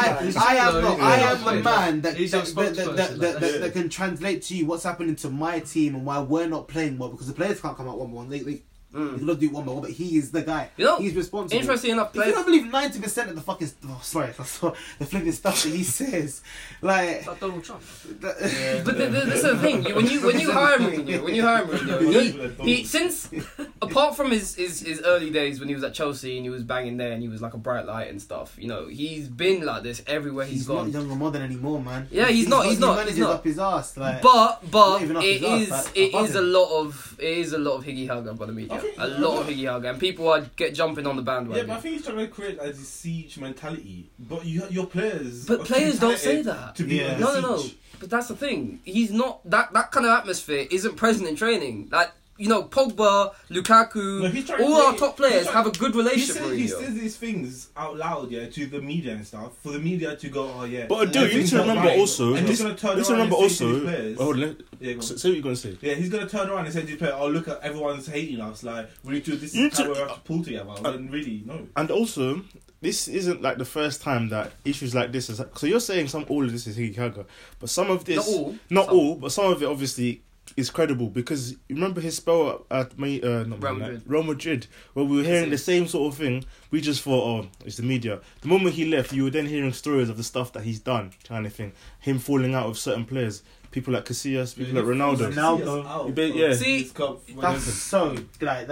Speaker 1: I am a man
Speaker 4: He's your spokesperson,
Speaker 1: that can translate to you what's happening to my team and why we're not playing well, because the players can't come out 1-1. They He's gonna do one by one, but he is the guy.
Speaker 2: You know,
Speaker 1: he's responsible.
Speaker 2: interesting enough,
Speaker 1: If you
Speaker 2: players.
Speaker 1: don't believe 90% of the fucking the flipping stuff that he says, like
Speaker 4: Like Donald Trump.
Speaker 2: But this is the thing. When you hire Mourinho, he since apart from his early days when he was at Chelsea and he was banging there and he was like a bright light and stuff, you know, he's been like this everywhere he's gone.
Speaker 1: not younger modern anymore, man.
Speaker 2: Yeah, he's not.
Speaker 1: He manages up his ass, like.
Speaker 2: But
Speaker 1: Not even up
Speaker 2: it
Speaker 1: his arse,
Speaker 2: is
Speaker 1: like,
Speaker 2: a lot of higgy hugger by the media. A lot of higgy hugger, and people are jumping on the
Speaker 5: Yeah,
Speaker 2: bandwagon.
Speaker 5: but I think he's trying to create like this siege mentality. But your players.
Speaker 2: But
Speaker 5: are
Speaker 2: players
Speaker 5: too
Speaker 2: don't say
Speaker 5: talented
Speaker 2: that.
Speaker 5: To be under
Speaker 2: No.
Speaker 5: siege.
Speaker 2: But that's the thing. He's not that kind of atmosphere isn't present in training. Like, you know, Pogba, Lukaku,
Speaker 5: No, he's trying to
Speaker 2: all our
Speaker 5: create-
Speaker 2: top players
Speaker 5: he's
Speaker 2: have a
Speaker 5: trying-
Speaker 2: good relationship with
Speaker 5: He
Speaker 2: Mourinho.
Speaker 5: says these things out loud, yeah, to the media and stuff, for the media to go, oh yeah.
Speaker 3: But dude, you need to remember also.
Speaker 5: And he's gonna turn around and say to these players,
Speaker 3: Hold on,
Speaker 5: yeah, go on.
Speaker 3: say what you're gonna say.
Speaker 5: Yeah, he's gonna turn around and say to these players, oh look at everyone's hating us, like we need to. This
Speaker 3: You
Speaker 5: is how
Speaker 3: need
Speaker 5: we
Speaker 3: to-
Speaker 5: have to pull together. When really, no.
Speaker 3: And also, this isn't like the first time that issues like this is. So you're saying all of this is higgy hugger, but some of this,
Speaker 2: Not
Speaker 3: not all, but some of it obviously is credible, because you remember his spell at Real Madrid, where we were hearing the same sort of thing. We just thought, oh, it's the media. The moment he left, you were then hearing stories of the stuff that he's done, kind of thing. Him falling out with certain players, people like Casillas, people like Ronaldo. Yeah.
Speaker 2: See,
Speaker 1: That's so like.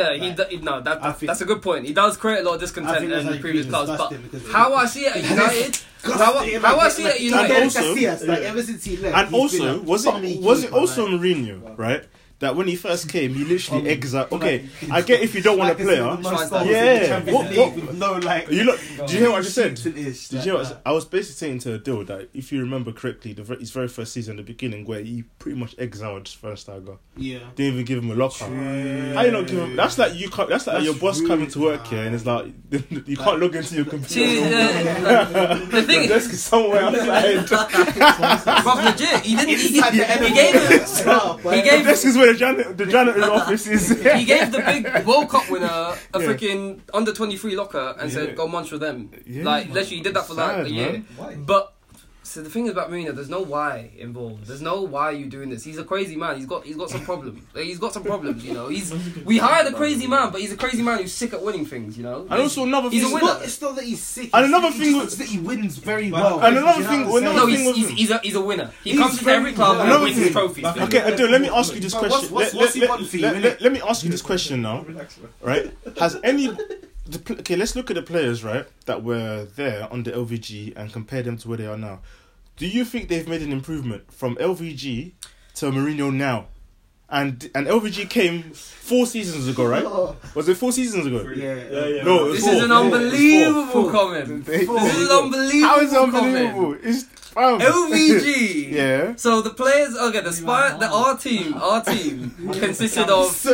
Speaker 2: That's a good point. He does create a lot of
Speaker 1: I
Speaker 2: discontent
Speaker 1: think that's
Speaker 2: in
Speaker 1: how
Speaker 2: the
Speaker 1: you
Speaker 2: previous
Speaker 1: feel
Speaker 2: clubs, but
Speaker 1: disgusting because-
Speaker 2: how I see it at United, how I see it at United.
Speaker 3: And also-
Speaker 1: like ever since he left,
Speaker 3: And
Speaker 1: he's
Speaker 3: also,
Speaker 1: been a
Speaker 3: was
Speaker 1: funny
Speaker 3: it
Speaker 1: keeper,
Speaker 3: also
Speaker 1: like-
Speaker 3: Mourinho, right? That when he first came, he literally exiled. Okay, I get if you don't want a player. Yeah. What-
Speaker 1: No, like.
Speaker 3: You look. Did you hear what I just said?
Speaker 1: Did
Speaker 3: Did you hear what I was basically saying to Adil that if you remember correctly, his very first season, the beginning, where he pretty much exiled Schweinsteiger,
Speaker 1: Yeah.
Speaker 3: didn't even give him a locker. How you not give him? That's like you can't. That's like your boss coming to work here and it's like you can't log into your computer.
Speaker 2: See, the thing
Speaker 3: The desk is somewhere outside.
Speaker 2: Bro, legit, he didn't. He gave
Speaker 3: The desk is where the janitor's office is.
Speaker 2: He gave the big World Cup winner a freaking under 23 locker and said, "Go munch with them."
Speaker 3: Yeah,
Speaker 2: Like, literally, he did that for like
Speaker 3: sad,
Speaker 2: a year.
Speaker 3: man.
Speaker 5: Why?
Speaker 2: But so the thing is about Mourinho, there's no why involved. There's no why you doing this. He's a crazy man. He's got some problems. Like, he's got some problems. You know, we hired a crazy man, but he's a crazy man who's sick at winning things. You know,
Speaker 3: And also another
Speaker 2: He's
Speaker 3: thing.
Speaker 2: a winner.
Speaker 1: It's not that he's sick.
Speaker 3: And another
Speaker 1: he
Speaker 3: thing
Speaker 1: just that he wins very well.
Speaker 3: And another
Speaker 1: Do you know
Speaker 3: thing-
Speaker 1: what I'm
Speaker 3: another
Speaker 1: saying?
Speaker 2: no,
Speaker 3: thing
Speaker 2: he's a winner. He
Speaker 1: He's
Speaker 2: comes into every
Speaker 1: very
Speaker 2: club
Speaker 1: good.
Speaker 2: and
Speaker 3: Another
Speaker 2: wins
Speaker 3: thing-
Speaker 2: trophies.
Speaker 3: Okay, Adil, let me ask you this
Speaker 1: But
Speaker 3: question.
Speaker 1: what's he won for you, innit?
Speaker 3: Let me ask you this question now. Right? Has any... Okay, let's look at the players, right, that were there under LVG and compare them to where they are now. Do you think they've made an improvement from LVG to Mourinho now? And LVG came 4 seasons ago, right? Was it 4 seasons ago?
Speaker 1: Yeah.
Speaker 3: No, it was
Speaker 2: This
Speaker 3: 4.
Speaker 2: is an unbelievable comment. This is an unbelievable
Speaker 3: How is it
Speaker 2: comment.
Speaker 3: unbelievable? It's
Speaker 2: LVG.
Speaker 3: Yeah.
Speaker 2: So the players, okay, our team consisted of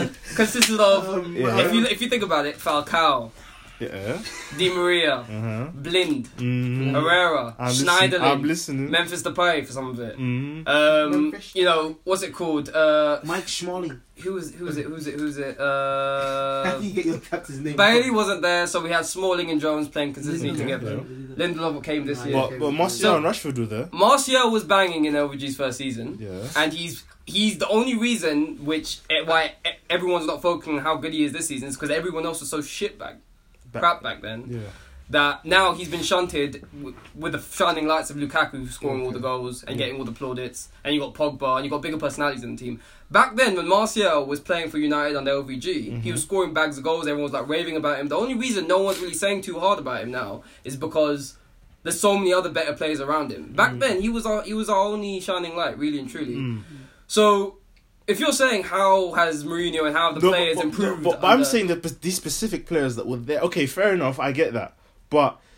Speaker 3: Yeah.
Speaker 2: if you think about it, Falcao,
Speaker 3: Yeah.
Speaker 2: Di Maria,
Speaker 3: Uh-huh.
Speaker 2: Blind,
Speaker 3: Mm.
Speaker 2: Herrera,
Speaker 3: I'm
Speaker 2: Schneiderlin,
Speaker 3: listening.
Speaker 2: Memphis Depay for some of it.
Speaker 3: Mm.
Speaker 2: You know, what's it called?
Speaker 1: Mike Schmalling.
Speaker 2: Who's it?
Speaker 1: How do you get your captain's name?
Speaker 2: Bailey wasn't there, so we had Smalling and Jones playing consistently
Speaker 3: Okay.
Speaker 2: together. Lindelof came this year.
Speaker 3: But Martial and Rashford were there.
Speaker 2: Martial was banging in LVG's first season.
Speaker 3: Yeah.
Speaker 2: And he's the only reason why everyone's not focusing on how good he is this season is because everyone else was so crap back then.
Speaker 3: Yeah.
Speaker 2: That now he's been shunted with the shining lights of Lukaku scoring all the goals and getting all the plaudits, and you got Pogba and you got bigger personalities in the team. Back then, when Martial was playing for United under LVG, he was scoring bags of goals. Everyone was like raving about him. The only reason no one's really saying too hard about him now is because there's so many other better players around him. Back then, he was our only shining light, really and truly. So, if you're saying how has Mourinho and how have the players improved,
Speaker 3: But I'm saying that these specific players that were there. Okay, fair enough. I get that, but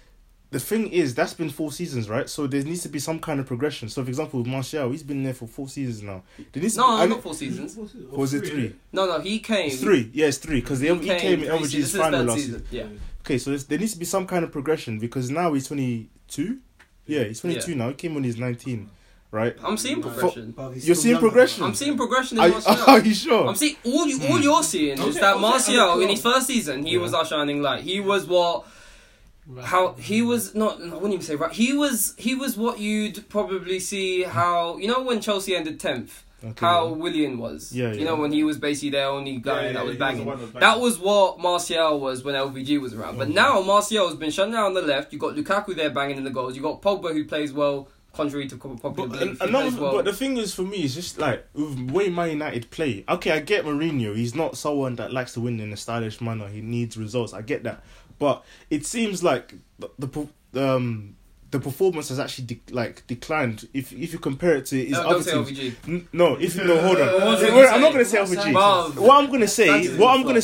Speaker 3: the thing is, that's been 4 seasons, right? So there needs to be some kind of progression. So, for example, with Martial, he's been there for 4 seasons now. There needs to
Speaker 2: No,
Speaker 3: be,
Speaker 2: not 4 seasons.
Speaker 3: or was it 3?
Speaker 2: No, he came.
Speaker 3: It's 3. Yeah, it's 3 because he came in LVG's
Speaker 2: This is
Speaker 3: final
Speaker 2: third
Speaker 3: last
Speaker 2: season.
Speaker 3: season.
Speaker 2: Yeah.
Speaker 3: Okay, so there needs to be some kind of progression because now he's 22. Yeah, he's 22 now. He came when he's 19, right?
Speaker 2: I'm seeing progression.
Speaker 1: But he's
Speaker 3: You're
Speaker 1: still
Speaker 3: seeing
Speaker 1: younger.
Speaker 3: progression.
Speaker 2: I'm seeing progression in
Speaker 3: Are
Speaker 2: Martial.
Speaker 3: you sure?
Speaker 2: I'm seeing all you're seeing is that Martial in his first season he was our shining light. He was what he was not. I wouldn't even say right. He was what you'd probably see how when Chelsea ended 10th.
Speaker 3: Okay,
Speaker 2: How
Speaker 3: yeah.
Speaker 2: Willian was,
Speaker 3: Yeah,
Speaker 2: you
Speaker 3: yeah.
Speaker 2: know, when he was basically their only guy that was
Speaker 7: he
Speaker 2: banging.
Speaker 7: the one that was banging.
Speaker 2: That was what Martial was when LVG was around. But now Martial has been shut down on the left. You got Lukaku there banging in the goals. You got Pogba who plays well, contrary to popular belief. He plays well.
Speaker 3: But the thing is, for me, it's just like with way Man United play. Okay, I get Mourinho. He's not someone that likes to win in a stylish manner. He needs results. I get that. But it seems like the performance has actually declined if you compare it to his
Speaker 2: don't
Speaker 3: other
Speaker 2: say
Speaker 3: teams.
Speaker 2: LVG.
Speaker 3: No, hold on.
Speaker 2: What was it
Speaker 3: I'm not
Speaker 2: you
Speaker 3: going to
Speaker 2: say?
Speaker 3: say LVG.
Speaker 2: Bruv.
Speaker 3: What I'm going to say. Listen.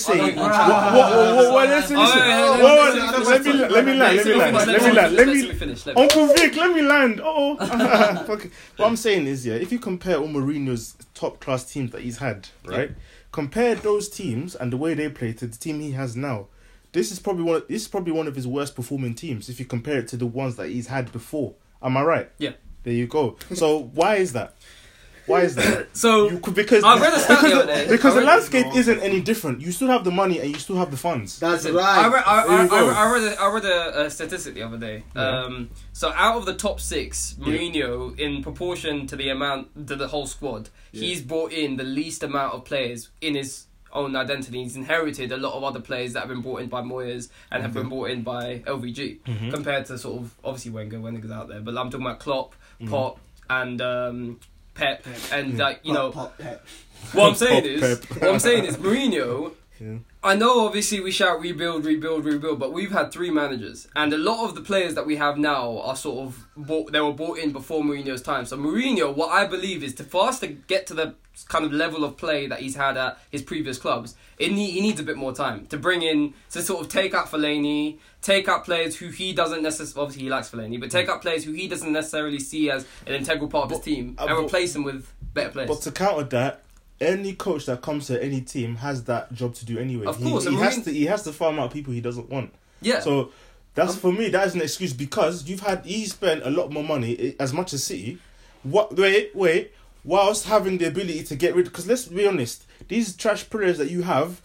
Speaker 3: Let me land.
Speaker 2: Let me finish.
Speaker 3: Uncle Vic, let me land. Fuck it. What I'm saying is, if you compare all Mourinho's top class teams that he's had, right? Compare those teams and the way they play to the team he has now. This is probably one of his worst performing teams if you compare it to the ones that he's had before. Am I right?
Speaker 2: Yeah.
Speaker 3: There you go. So why is that?
Speaker 2: So
Speaker 3: because
Speaker 2: I read a stat the other day.
Speaker 3: because the landscape isn't any different. You still have the money and you still have the funds.
Speaker 1: That's
Speaker 2: Listen,
Speaker 1: right.
Speaker 2: I read a statistic the other day.
Speaker 3: Yeah.
Speaker 2: So out of the top 6, Mourinho, in proportion to the whole squad, he's brought in the least amount of players in his own identity. He's inherited a lot of other players that have been brought in by Moyes and have been brought in by LVG, compared to sort of obviously Wenger's out there, but I'm talking about Klopp, Pop, and Pep, and what I'm saying is Mourinho.
Speaker 3: Yeah.
Speaker 2: I know obviously we shout rebuild, but we've had 3 managers, and a lot of the players that we have now are sort of they were brought in before Mourinho's time. So Mourinho, what I believe is for us to get to the kind of level of play that he's had at his previous clubs, he needs a bit more time to bring in, to sort of take out Fellaini, take out players who he doesn't necessarily, obviously he likes Fellaini, but take out players who he doesn't necessarily see as an integral part of his team and replace them with better players.
Speaker 3: But to counter that, any coach that comes to any team has that job to do anyway.
Speaker 2: Of course,
Speaker 3: he has to farm out people he doesn't want.
Speaker 2: Yeah.
Speaker 3: So that's for me. That is an excuse because he spent a lot more money as much as City. Wait. Whilst having the ability to get rid, because let's be honest, these trash players that you have,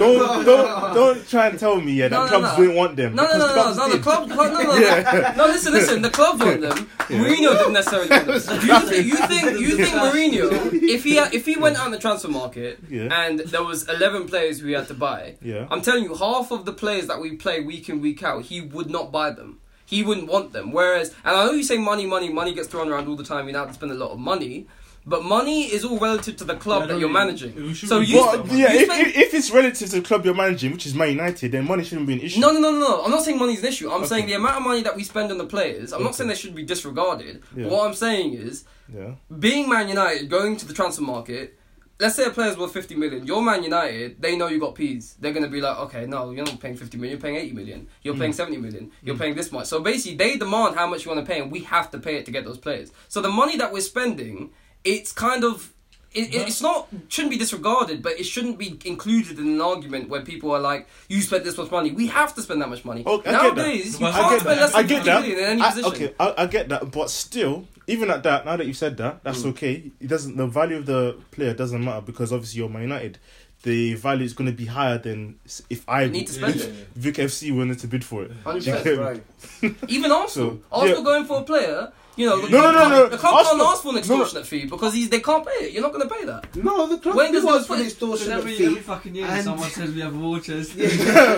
Speaker 3: don't try and tell me that clubs don't want them.
Speaker 2: No, the club. No, listen. The clubs want them. Mourinho didn't necessarily want them. You think Mourinho, if he went out in the transfer market and there was 11 players we had to buy, I'm telling you, half of the players that we play week in week out, he would not buy them. He wouldn't want them. Whereas, and I know you say money gets thrown around all the time. You have to spend a lot of money. But money is all relative to the club that you're managing. So
Speaker 3: if it's relative to the club you're managing, which is Man United, then money shouldn't be an issue.
Speaker 2: No. I'm not saying money's an issue. I'm saying the amount of money that we spend on the players. I'm not saying they should be disregarded.
Speaker 3: Yeah.
Speaker 2: But what I'm saying is, being Man United, going to the transfer market, let's say a player's worth 50 million. You're Man United, they know you got P's. They're going to be like, okay, no, you're not paying 50 million, you're paying 80 million. You're paying 70 million. You're paying this much. So basically, they demand how much you want to pay, and we have to pay it to get those players. So the money that we're spending, it's kind of... shouldn't be disregarded, but it shouldn't be included in an argument where people are like, you spent this much money. We have to spend that much money. Nowadays, you can't spend less than 50 million in any position.
Speaker 3: Okay, I get that, but still, even at that, now that you've said that, that's okay. The value of the player doesn't matter because obviously you're Man United. The value is going to be higher than if
Speaker 2: need to spend it.
Speaker 3: Vic FC wanted to bid for it.
Speaker 2: 100%.
Speaker 1: Right.
Speaker 2: Even Arsenal. Arsenal going for a player... The club can't ask for an extortionate fee because they can't pay it. You're not going to pay that.
Speaker 1: No, the club wants for an extortionate fee.
Speaker 4: Every fucking year someone says we have a war chest.
Speaker 3: I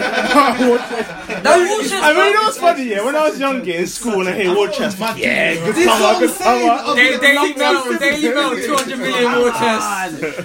Speaker 3: mean, you know what's funny? Yeah, when I was younger in school and I hear war chest, good summer.
Speaker 2: Daily Mail, 200 million war chest.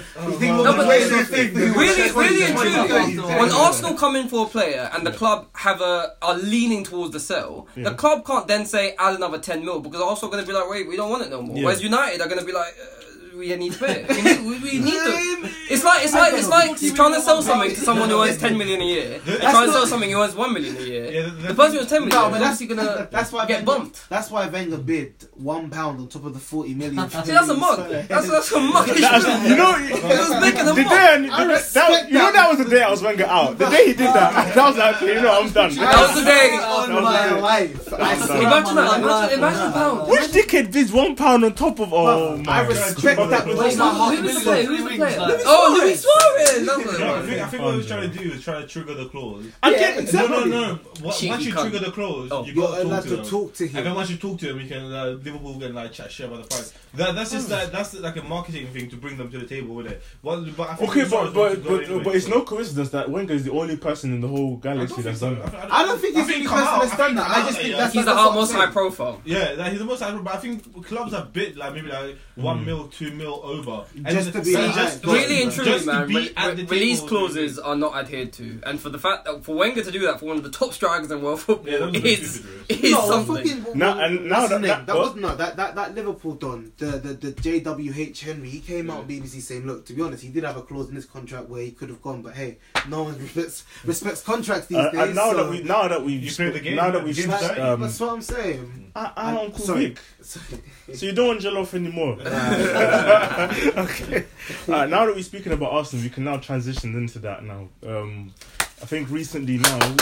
Speaker 2: Really and truly, when Arsenal come in for a player and the club are leaning towards the sell, the club can't then say add another 10 mil because Arsenal are going to be like, wait, we don't want it no more. Whereas United are going to be like, we need to pay it. We need to. It's like trying to sell something to someone who earns 10 million a year and trying to sell something who earns 1 million a year.
Speaker 5: Yeah,
Speaker 2: the person who earns 10 million,
Speaker 1: No, but
Speaker 2: that's gonna
Speaker 1: that's why
Speaker 2: get bumped.
Speaker 1: That's why Wenger bid £1 on top of the 40 million.
Speaker 2: See, that's a mug. That's a mug.
Speaker 3: You know,
Speaker 2: It was making a
Speaker 3: the
Speaker 2: mug.
Speaker 3: day,
Speaker 1: I respect
Speaker 3: that was the day I was Wenger out. The day he did that, I was like, okay, you know, I'm done.
Speaker 2: That was the day.
Speaker 1: On my life. I swear.
Speaker 2: Imagine that. Imagine a pound.
Speaker 3: Which dickhead bids £1 on top of? Oh
Speaker 1: I
Speaker 3: my!
Speaker 1: respect that with all my heart.
Speaker 2: Who's the player? Oh, Luis Suarez. That's what it
Speaker 5: I
Speaker 2: was.
Speaker 5: think what he was trying to do is try to trigger the clause.
Speaker 3: I
Speaker 1: Yeah,
Speaker 3: get
Speaker 1: exactly.
Speaker 5: No.
Speaker 2: Cheeky
Speaker 5: Once you
Speaker 2: cunt.
Speaker 5: trigger the clause, you
Speaker 1: You're
Speaker 5: got
Speaker 1: allowed
Speaker 5: to
Speaker 1: to
Speaker 5: talk
Speaker 1: talk to
Speaker 5: to him. And then
Speaker 1: him.
Speaker 5: once you talk to him, you can Liverpool can like chat shit about the price. That's just that's like a marketing thing to bring them to the table with it. But I think
Speaker 3: Okay,
Speaker 5: Suarez wants to go anyway,
Speaker 3: but it's
Speaker 5: so-
Speaker 3: no coincidence that Wenger is the only person in the whole galaxy that's done that.
Speaker 1: I don't think he's the only person that's done that. I just think that's
Speaker 2: He's
Speaker 1: that's
Speaker 2: the
Speaker 1: what I'm
Speaker 2: most
Speaker 1: saying.
Speaker 2: high profile.
Speaker 5: Yeah, like, he's the most high, but I think clubs are bit like maybe like 1 mil, 2 mil over.
Speaker 1: Just to be like,
Speaker 2: Really and truly,
Speaker 5: just to
Speaker 2: man,
Speaker 5: be at the
Speaker 2: release
Speaker 5: table.
Speaker 2: clauses are not adhered to, and for the fact that for Wenger to do that for one of the top strikers in world football
Speaker 5: Yeah, that was a bit
Speaker 2: is
Speaker 5: stupid,
Speaker 1: No,
Speaker 2: something.
Speaker 1: fucking,
Speaker 3: Now- and now
Speaker 1: what's his
Speaker 3: that-
Speaker 1: name?
Speaker 3: that-
Speaker 1: was no that Liverpool don the JWH Henry. He came out on BBC saying, look, to be honest, he did have a clause in his contract where he could have gone, but hey, no one respects contracts these days.
Speaker 3: And now
Speaker 1: so,
Speaker 3: that we've
Speaker 5: You play the game,
Speaker 3: now that
Speaker 5: the
Speaker 3: we've
Speaker 5: game's
Speaker 1: that's,
Speaker 5: done.
Speaker 1: that's what I'm saying.
Speaker 3: I'm Uncle
Speaker 1: Sorry.
Speaker 3: Vic. So you don't want Jollof anymore. Okay. Now that we're speaking about Arsenal, we can now transition into that now. I think recently now.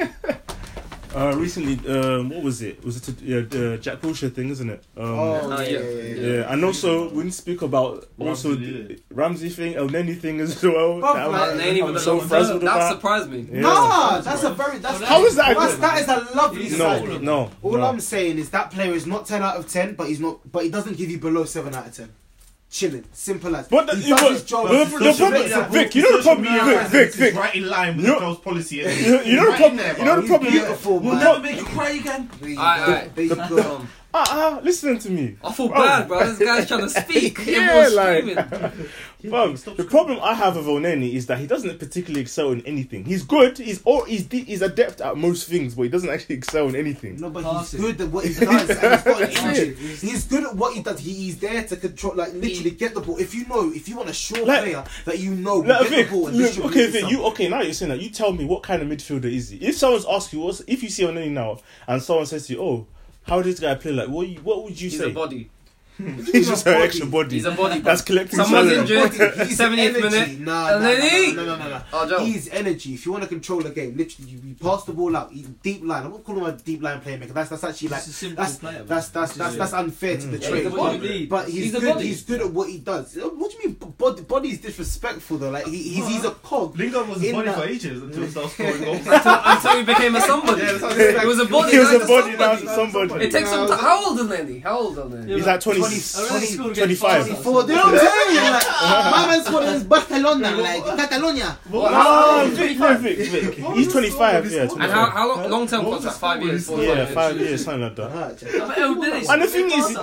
Speaker 3: What was it? Was it the Jack Wilshere thing, isn't it? Yeah, and also we need to speak about also the Ramsey thing, El Neni thing as well.
Speaker 1: But
Speaker 3: that
Speaker 1: like,
Speaker 3: I'm,
Speaker 2: Neni
Speaker 3: I'm
Speaker 2: with
Speaker 3: so
Speaker 2: the
Speaker 3: frazzled
Speaker 2: that
Speaker 3: about.
Speaker 2: surprised me.
Speaker 3: Yeah.
Speaker 1: Nah, that's a very. That's
Speaker 3: How is that
Speaker 1: that's-
Speaker 3: good?
Speaker 1: that is a lovely signing.
Speaker 3: No.
Speaker 1: All I'm saying is that player is not 10 out of 10, but he's not. But he doesn't give you below 7 out of 10. Chilling, simple as.
Speaker 3: But
Speaker 1: He does his job.
Speaker 3: the problem, Vic, you know the problem, Vic,
Speaker 7: right in line with
Speaker 3: You-
Speaker 7: the club's policy.
Speaker 3: you know the problem, you know the
Speaker 1: He's
Speaker 3: problem.
Speaker 1: beautiful,
Speaker 7: We'll
Speaker 1: man.
Speaker 7: never make you cry again.
Speaker 1: There you
Speaker 2: Alright,
Speaker 1: go. There you go.
Speaker 3: Listen to me.
Speaker 2: I feel bad, bro. This guy's trying to speak.
Speaker 3: Yeah,
Speaker 2: Everyone's
Speaker 3: like-
Speaker 2: screaming.
Speaker 3: Fam, the problem I have with Oneni is that he doesn't particularly excel in anything. He's good. He's adept at most things, but he doesn't actually excel in anything.
Speaker 1: No, but
Speaker 4: Passing.
Speaker 1: he's good at what he does. And he's got an energy. He's good at what he does. He's there to control, like literally get the ball. If you want a sure
Speaker 3: Like-
Speaker 1: player that you know will
Speaker 3: Like,
Speaker 1: get
Speaker 3: Vic,
Speaker 1: the ball and
Speaker 3: look,
Speaker 1: distribute
Speaker 3: okay,
Speaker 1: it
Speaker 3: Vic,
Speaker 1: somewhere.
Speaker 3: now you're saying that. You tell me what kind of midfielder is he? If someone's asking you, if you see Oneni now and someone says to you, "Oh, how did this guy play?" Like, what would you
Speaker 2: He's
Speaker 3: say?
Speaker 2: a body.
Speaker 3: He's just an extra body.
Speaker 2: He's a body.
Speaker 3: That's collecting
Speaker 2: Someone's
Speaker 3: salary.
Speaker 2: injured.
Speaker 1: He's
Speaker 2: 70th
Speaker 1: energy.
Speaker 2: minute.
Speaker 1: No.
Speaker 2: Oh, Joe.
Speaker 1: He's energy. If you want to control the game, literally, you pass the ball out, deep line. I'm not calling him a deep line playmaker. That's actually like
Speaker 4: He's a simple player, man.
Speaker 1: that's unfair to the
Speaker 4: Yeah,
Speaker 1: trade.
Speaker 4: he's a body.
Speaker 1: But he's
Speaker 2: He's a
Speaker 1: good.
Speaker 2: body.
Speaker 1: He's good at what he does. What do you mean? Body's disrespectful though. Like he's a cog.
Speaker 5: Lingard was a
Speaker 1: In
Speaker 5: body
Speaker 1: that-
Speaker 5: for ages until he started scoring goals.
Speaker 2: Until he became a somebody. It was a body.
Speaker 3: He was
Speaker 2: now
Speaker 3: a
Speaker 2: he's
Speaker 3: body, now
Speaker 2: somebody.
Speaker 3: he's somebody.
Speaker 2: It takes some time. How old is Lenny? How old is Lenny?
Speaker 3: He's like 20, 25.
Speaker 1: 24. You know what I'm saying? Like, my man's got his Barcelona, like Catalonia.
Speaker 3: No, Vic. He's 25, yeah. 25.
Speaker 2: And how long term contract? 5 years. 4
Speaker 3: Yeah,
Speaker 2: years.
Speaker 3: 5 years, something like that.
Speaker 1: Ah,
Speaker 3: And the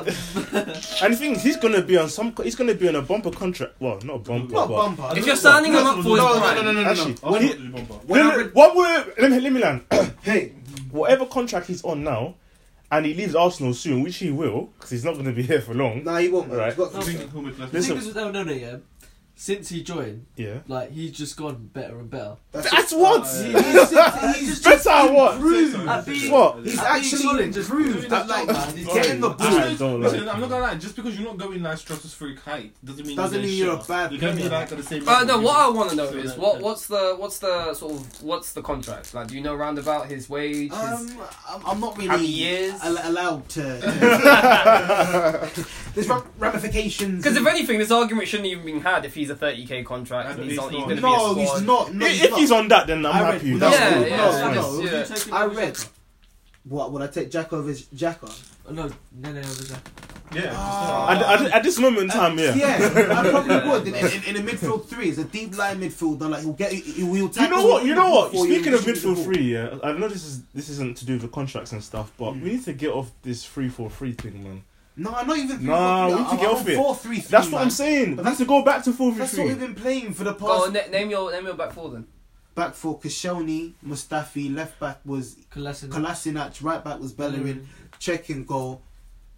Speaker 3: thing is, he's gonna be on a bumper contract. Well, not a bumper.
Speaker 1: Not
Speaker 3: but
Speaker 1: bumper.
Speaker 2: If you're signing him up for his prime,
Speaker 1: No.
Speaker 3: actually,
Speaker 1: When I read-
Speaker 3: let me land.
Speaker 1: Hey,
Speaker 3: Whatever contract he's on now, and he leaves Arsenal soon, which he will, because he's not going to be here for long.
Speaker 1: nah, he won't. Man.
Speaker 3: Right.
Speaker 1: He's got-
Speaker 4: No,
Speaker 5: Listen,
Speaker 4: The thing is with El Noni, yeah, since he joined,
Speaker 3: Yeah.
Speaker 4: like he's just gone better and better.
Speaker 3: That's what.
Speaker 1: He's
Speaker 3: Better at what?
Speaker 1: improved.
Speaker 4: At being-
Speaker 3: What?
Speaker 1: He's
Speaker 4: at being
Speaker 1: actually
Speaker 4: solid, just
Speaker 1: improved.
Speaker 4: doing his
Speaker 1: At like
Speaker 4: job, man. He's
Speaker 1: getting the ball.
Speaker 3: I don't like.
Speaker 7: Listen, I'm not gonna lie. Just because you're not going like stratospheric height doesn't
Speaker 1: Doesn't mean you're a bad
Speaker 7: You can be
Speaker 1: player.
Speaker 7: like at the same.
Speaker 2: no.
Speaker 7: level.
Speaker 2: What I want to know is what's the contract? Like, do you know round about his wage?
Speaker 1: I'm not really
Speaker 2: How many years?
Speaker 1: allowed to. There's ramifications.
Speaker 2: Because if anything, this argument shouldn't even been had if he's a 30k contract and he's
Speaker 7: At
Speaker 2: going
Speaker 7: least
Speaker 2: to be a
Speaker 1: no,
Speaker 2: squad.
Speaker 1: he's not. No,
Speaker 3: If he's on that, then I'm
Speaker 1: I read-
Speaker 3: happy.
Speaker 1: no,
Speaker 3: That's
Speaker 2: Yeah,
Speaker 3: cool.
Speaker 2: yeah,
Speaker 3: That's
Speaker 2: yeah.
Speaker 3: fine.
Speaker 2: Yeah.
Speaker 1: I read. What would I take? Jack over Jacka?
Speaker 4: No, was that?
Speaker 5: Yeah.
Speaker 3: At this moment in time, yeah.
Speaker 1: Yeah, I probably would. In a midfield three, it's a deep line midfielder. Like he'll
Speaker 3: You
Speaker 1: tackle
Speaker 3: know what? You know what?
Speaker 1: before you
Speaker 3: Speaking of
Speaker 1: distribute the
Speaker 3: midfield
Speaker 1: ball.
Speaker 3: three, yeah, I know this isn't to do with the contracts and stuff, but we need to get off this 3-4-3 thing, man.
Speaker 1: No, I'm not even.
Speaker 3: Nah, we need to get off it.
Speaker 1: 4-3-3.
Speaker 3: That's what I'm saying.
Speaker 1: But
Speaker 3: We have to go back to
Speaker 1: That's what we've
Speaker 3: 4-3-3.
Speaker 1: been playing for the
Speaker 2: Go
Speaker 1: past.
Speaker 2: on, name your back four then.
Speaker 1: Back for Koscielny, Mustafi. Left back was
Speaker 4: Kolasinac.
Speaker 1: Kolasinac. Right back was Bellerin. Check and goal.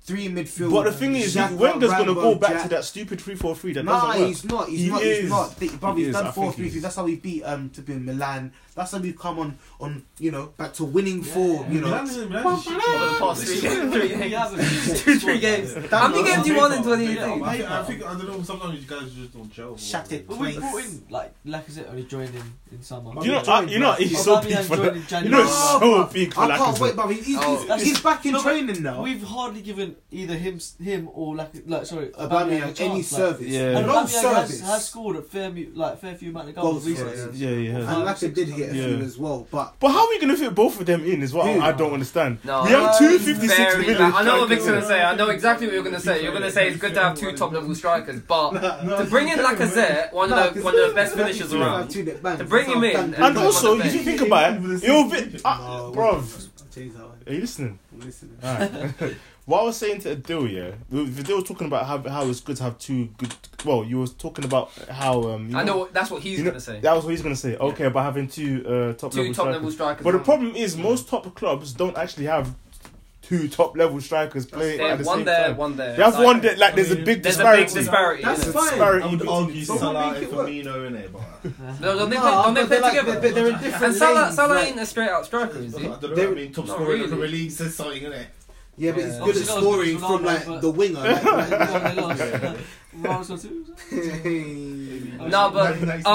Speaker 1: 3 midfield.
Speaker 3: But the thing is,
Speaker 1: Xhaka,
Speaker 3: Wenger's gonna
Speaker 1: Rambo,
Speaker 3: go back
Speaker 1: Jack.
Speaker 3: to that stupid 3-4-3 that
Speaker 1: Nah,
Speaker 3: doesn't work.
Speaker 1: he's not. He's
Speaker 3: He
Speaker 1: not.
Speaker 3: is.
Speaker 1: He's not. Bruv,
Speaker 3: He
Speaker 1: he's
Speaker 3: is,
Speaker 1: done
Speaker 3: I think
Speaker 1: 4-3-3.
Speaker 3: he is.
Speaker 1: That's how we beat to be Milan. That's how we've come on back to winning form. You know.
Speaker 2: Over the past 3 games. 3 games.
Speaker 1: That
Speaker 2: How many
Speaker 1: was-
Speaker 2: games do you won in
Speaker 7: I
Speaker 2: 2018?
Speaker 7: think I don't know. Sometimes you guys just don't gel.
Speaker 1: Shut it.
Speaker 6: But we brought in like Lacazette only joined in summer.
Speaker 3: You know, he's so big for that. You know, it's so big for
Speaker 1: I can't wait,
Speaker 3: Lacazette.
Speaker 1: bruv. He's back in training now.
Speaker 6: We've hardly given either him or
Speaker 1: Aubameyang
Speaker 6: Aubameyang a
Speaker 1: any
Speaker 6: chance,
Speaker 1: service.
Speaker 3: Yeah.
Speaker 6: And
Speaker 1: No
Speaker 6: Aubameyang
Speaker 1: service.
Speaker 6: has scored a fair few amount of goals
Speaker 1: Goals for
Speaker 6: recently.
Speaker 1: us.
Speaker 3: Yeah, yeah.
Speaker 1: And Lacazette did hit a few
Speaker 3: Yeah.
Speaker 1: as well, but
Speaker 3: But how are we gonna fit both of them in? Is what
Speaker 1: Dude.
Speaker 3: I don't understand.
Speaker 2: No,
Speaker 3: we have two
Speaker 2: it's
Speaker 3: 56
Speaker 2: very
Speaker 3: million.
Speaker 2: bad. I know what
Speaker 3: strikers.
Speaker 2: Vic's gonna say. I know exactly what you're gonna say. You're gonna say it's good to have 2 top level strikers, but to bring in Lacazette, one of the best finishers around, to bring him in,
Speaker 3: And also, if you think about it, it'll be,
Speaker 1: No,
Speaker 3: bruv.
Speaker 1: Change that one.
Speaker 3: Are you listening?
Speaker 1: I'm listening.
Speaker 3: Alright. What I was saying to Adil, yeah, Adil was talking about how it's good to have 2 good. Well, you was talking about how
Speaker 2: I know that's what he's
Speaker 3: you know,
Speaker 2: gonna say.
Speaker 3: that was what he's gonna say. Okay, about having 2 top
Speaker 2: 2
Speaker 3: level
Speaker 2: top
Speaker 3: strikers.
Speaker 2: level strikers.
Speaker 3: But the problem is, most top clubs don't actually have 2 top level strikers playing
Speaker 2: They
Speaker 3: at
Speaker 2: have
Speaker 3: the
Speaker 2: one
Speaker 3: same
Speaker 2: there,
Speaker 3: time.
Speaker 2: one there.
Speaker 3: They have one that there's a big
Speaker 2: There's
Speaker 3: disparity.
Speaker 2: a big disparity.
Speaker 1: That's
Speaker 2: innit?
Speaker 1: fine.
Speaker 3: Disparity
Speaker 7: I would
Speaker 3: between-
Speaker 7: argue
Speaker 1: But what
Speaker 7: Salah
Speaker 1: make
Speaker 7: and
Speaker 1: it work?
Speaker 7: Firmino in it, but
Speaker 2: Don't they
Speaker 1: No,
Speaker 2: play
Speaker 1: but they're like-
Speaker 2: together?
Speaker 1: they're in different
Speaker 2: And Salah
Speaker 1: lanes,
Speaker 2: Salah
Speaker 1: like-
Speaker 2: ain't a straight out striker, is
Speaker 7: I
Speaker 2: he?
Speaker 7: don't know.
Speaker 1: They-
Speaker 7: I mean, top
Speaker 2: Not
Speaker 7: scorer in the
Speaker 2: really.
Speaker 7: Premier League says something in it.
Speaker 1: Yeah, but he's
Speaker 2: Yeah.
Speaker 1: good at
Speaker 6: Obviously,
Speaker 1: scoring
Speaker 6: Ronaldo,
Speaker 1: from like
Speaker 6: but-
Speaker 1: the winger.
Speaker 6: Ronaldo's got 2.
Speaker 2: No, but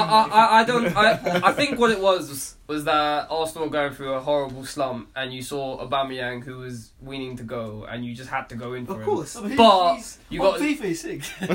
Speaker 2: I think what it was that Arsenal were going through a horrible slump, and you saw Aubameyang who was weaning to go, and you just had to go in for
Speaker 1: Of
Speaker 2: him.
Speaker 1: course.
Speaker 2: But you got.
Speaker 6: FIFA he's sick.
Speaker 1: Like,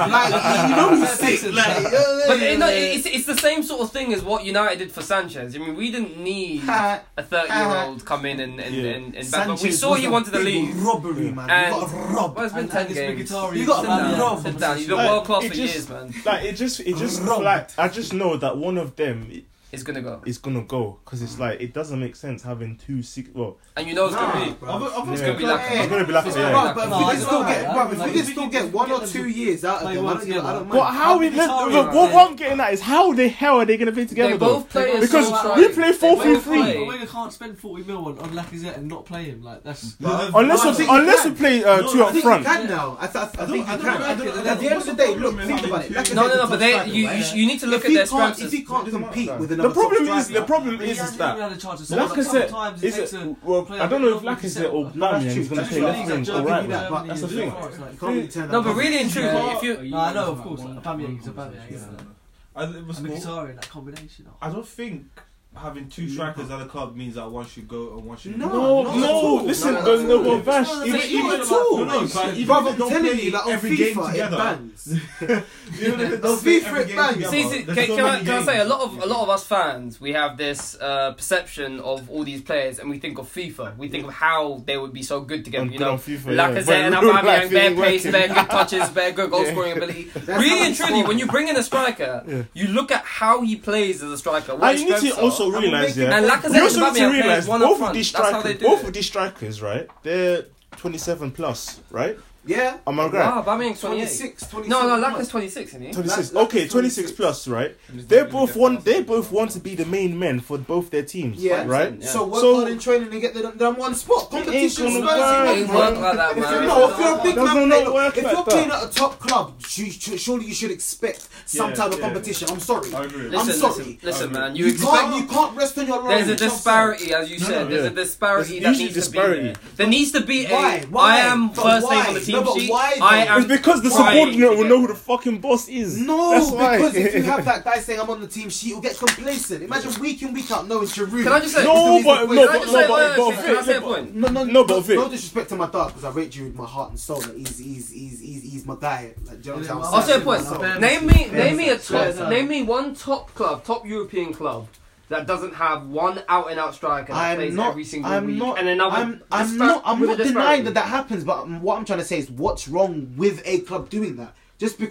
Speaker 1: you know he's sick. Like,
Speaker 2: But it's the same sort of thing as what United did for Sanchez. I mean, we didn't need a 30-year-old come in and back. But we saw he wanted to leave.
Speaker 1: Robbery, man.
Speaker 2: And-
Speaker 1: You got robbed.
Speaker 2: Well, it's been 10 games.
Speaker 1: You got
Speaker 2: Sit down.
Speaker 1: robbed.
Speaker 2: Sit down. You've been
Speaker 3: Like,
Speaker 2: world class
Speaker 3: it
Speaker 2: for
Speaker 3: just-
Speaker 2: years, man.
Speaker 3: Like it just like I just know that one of them
Speaker 2: It's gonna go,
Speaker 3: is gonna go because it's like it doesn't make sense having 2 6. Well,
Speaker 2: and you know it's gonna be.
Speaker 1: Nah, bro.
Speaker 7: I've
Speaker 2: It's
Speaker 3: yeah.
Speaker 2: gonna be like.
Speaker 3: It's gonna be like
Speaker 1: Bro,
Speaker 3: yeah.
Speaker 1: but if
Speaker 6: No,
Speaker 1: we
Speaker 6: I
Speaker 1: can still
Speaker 6: don't
Speaker 1: get,
Speaker 6: know.
Speaker 1: bro, if
Speaker 6: Like,
Speaker 1: we
Speaker 6: if
Speaker 1: can
Speaker 6: we
Speaker 1: still
Speaker 6: can
Speaker 1: get 1
Speaker 6: get
Speaker 1: or
Speaker 6: them
Speaker 1: 2 years out of
Speaker 6: play
Speaker 1: them,
Speaker 6: well
Speaker 1: I
Speaker 6: together.
Speaker 1: don't
Speaker 3: But
Speaker 1: mind.
Speaker 3: how we
Speaker 6: Mkhitaryan,
Speaker 3: what
Speaker 6: man.
Speaker 3: I'm getting at is how the hell are they gonna play together
Speaker 2: They
Speaker 3: though?
Speaker 2: both play
Speaker 3: Because
Speaker 2: so
Speaker 3: we
Speaker 2: right.
Speaker 3: play
Speaker 2: They
Speaker 3: 4-3-3.
Speaker 2: both play.
Speaker 6: But Wenger can't spend 40 mil on Lacazette and not play him. Like that's.
Speaker 3: Unless
Speaker 1: I think
Speaker 3: unless
Speaker 1: you
Speaker 3: we play
Speaker 7: No,
Speaker 3: 2
Speaker 1: I
Speaker 3: up
Speaker 1: think
Speaker 3: front.
Speaker 1: you can now. I think you can. At the end of the day, look, think about it. Lacazette's
Speaker 2: No,
Speaker 1: the
Speaker 2: but
Speaker 1: top
Speaker 2: they
Speaker 1: striker, right?
Speaker 2: you need to look
Speaker 1: If
Speaker 2: at
Speaker 1: he
Speaker 2: their
Speaker 1: can't-
Speaker 2: strengths.
Speaker 1: If he can't compete with
Speaker 3: The
Speaker 1: another
Speaker 3: problem
Speaker 1: top
Speaker 3: is
Speaker 1: striker,
Speaker 3: that Lacazette is well, I don't know if Lacazette or Aubameyang is gonna play left wing or right wing.
Speaker 1: but
Speaker 3: That's the thing.
Speaker 1: you can't really turn
Speaker 2: No,
Speaker 1: that
Speaker 2: but
Speaker 1: off.
Speaker 2: really and truly, if you
Speaker 6: No, I know, of course. Aubameyang is Aubameyang.
Speaker 7: I, it was
Speaker 6: And
Speaker 7: cool.
Speaker 6: Mkhitaryan, that combination.
Speaker 7: I don't think having 2 strikers at the club means that one should go and one should
Speaker 1: No.
Speaker 3: No,
Speaker 1: not at
Speaker 3: no,
Speaker 1: all.
Speaker 3: listen,
Speaker 2: No,
Speaker 3: no,
Speaker 2: no,
Speaker 3: no, Vash.
Speaker 1: No,
Speaker 3: Even
Speaker 1: not at all.
Speaker 7: No, but even
Speaker 1: Brother,
Speaker 7: if they
Speaker 1: I'm
Speaker 7: don't
Speaker 1: telling
Speaker 7: play
Speaker 1: you, like on
Speaker 7: every game
Speaker 1: FIFA, it
Speaker 7: together,
Speaker 1: bangs.
Speaker 7: even if they
Speaker 1: On
Speaker 7: don't play
Speaker 1: FIFA
Speaker 7: every
Speaker 1: it
Speaker 7: game
Speaker 1: bangs.
Speaker 7: together,
Speaker 2: See,
Speaker 7: there's so
Speaker 2: can
Speaker 7: many
Speaker 2: I say a
Speaker 7: games.
Speaker 2: lot of us fans, we have this perception of all these players, and we think of FIFA. We think of how they would be so good together. You know, Lacazette and Aubameyang, bare pace, bare good touches, bare good goal scoring ability. Really and truly, when you bring in a striker, you look at how he plays as a striker. What
Speaker 3: And
Speaker 2: his
Speaker 3: you need
Speaker 2: strengths
Speaker 3: to also
Speaker 2: are.
Speaker 3: realise,
Speaker 2: And
Speaker 3: yeah.
Speaker 2: Lacazette
Speaker 3: You also
Speaker 2: and
Speaker 3: need to
Speaker 2: Aubameyang
Speaker 3: realise
Speaker 2: plays one up
Speaker 3: both
Speaker 2: front.
Speaker 3: of these
Speaker 2: That's how
Speaker 3: strikers,
Speaker 2: they do
Speaker 3: both
Speaker 2: it.
Speaker 3: of these strikers, right? They're 27 plus, right?
Speaker 1: Yeah.
Speaker 3: Am I right?
Speaker 2: Wow, Aubameyang's 28.
Speaker 1: 26.
Speaker 2: No, Lacazette's 26, isn't he?
Speaker 3: 26.
Speaker 1: Lac-
Speaker 3: Okay,
Speaker 1: Lacazette
Speaker 3: 26 plus, right? They both want to be the main men for both their teams,
Speaker 1: Yeah.
Speaker 3: right?
Speaker 2: Yeah.
Speaker 1: So work
Speaker 3: So-
Speaker 1: hard in training and get them one spot. Competition,
Speaker 3: gonna
Speaker 1: Spurs,
Speaker 3: work,
Speaker 2: It ain't work like that,
Speaker 1: If you're,
Speaker 2: man.
Speaker 1: if you're a big
Speaker 3: Doesn't
Speaker 1: man,
Speaker 3: not
Speaker 1: look,
Speaker 3: work
Speaker 1: if
Speaker 3: like
Speaker 1: you're
Speaker 3: that.
Speaker 1: playing at a top club, surely you should expect some
Speaker 7: Yeah,
Speaker 1: type of
Speaker 7: yeah.
Speaker 1: competition. I'm sorry.
Speaker 7: I agree.
Speaker 1: I'm sorry.
Speaker 2: Listen, man.
Speaker 1: You can't rest on your
Speaker 2: There's a
Speaker 1: laurels.
Speaker 2: disparity, as you
Speaker 3: No,
Speaker 2: said.
Speaker 3: no,
Speaker 2: There's
Speaker 3: yeah.
Speaker 2: a disparity
Speaker 3: There's
Speaker 2: that
Speaker 3: usually
Speaker 2: needs to
Speaker 3: disparity.
Speaker 2: be there. There needs to be
Speaker 1: Why?
Speaker 2: I am
Speaker 1: But
Speaker 2: first
Speaker 1: why?
Speaker 2: name on the team
Speaker 1: No, but
Speaker 2: sheet.
Speaker 1: why
Speaker 2: I
Speaker 1: though?
Speaker 2: am.
Speaker 3: It's because the
Speaker 2: trying
Speaker 3: subordinate
Speaker 2: to
Speaker 3: will
Speaker 2: get
Speaker 3: know
Speaker 2: there.
Speaker 3: who the fucking boss is.
Speaker 1: No,
Speaker 3: That's why.
Speaker 1: because if you have that guy saying I'm on the team sheet, you'll get complacent. Imagine week in, week out knowing Giroud.
Speaker 2: Can I just say?
Speaker 3: No,
Speaker 1: He's
Speaker 3: but
Speaker 1: the-
Speaker 3: no,
Speaker 2: Can I
Speaker 3: but
Speaker 2: just say?
Speaker 3: no,
Speaker 2: Can I say a
Speaker 3: but
Speaker 2: point?
Speaker 1: No,
Speaker 3: but Vic.
Speaker 1: no disrespect to my dog because I rate Giroud with my heart and soul. Like he's my guy. Like, do you know what I'm saying?
Speaker 2: I'll say a point.
Speaker 1: So-
Speaker 2: Name me one top club, top European club that doesn't have one out and out striker that plays every single week, and another.
Speaker 1: I'm not denying that happens. But what I'm trying to say is, what's wrong with a club doing that? Just because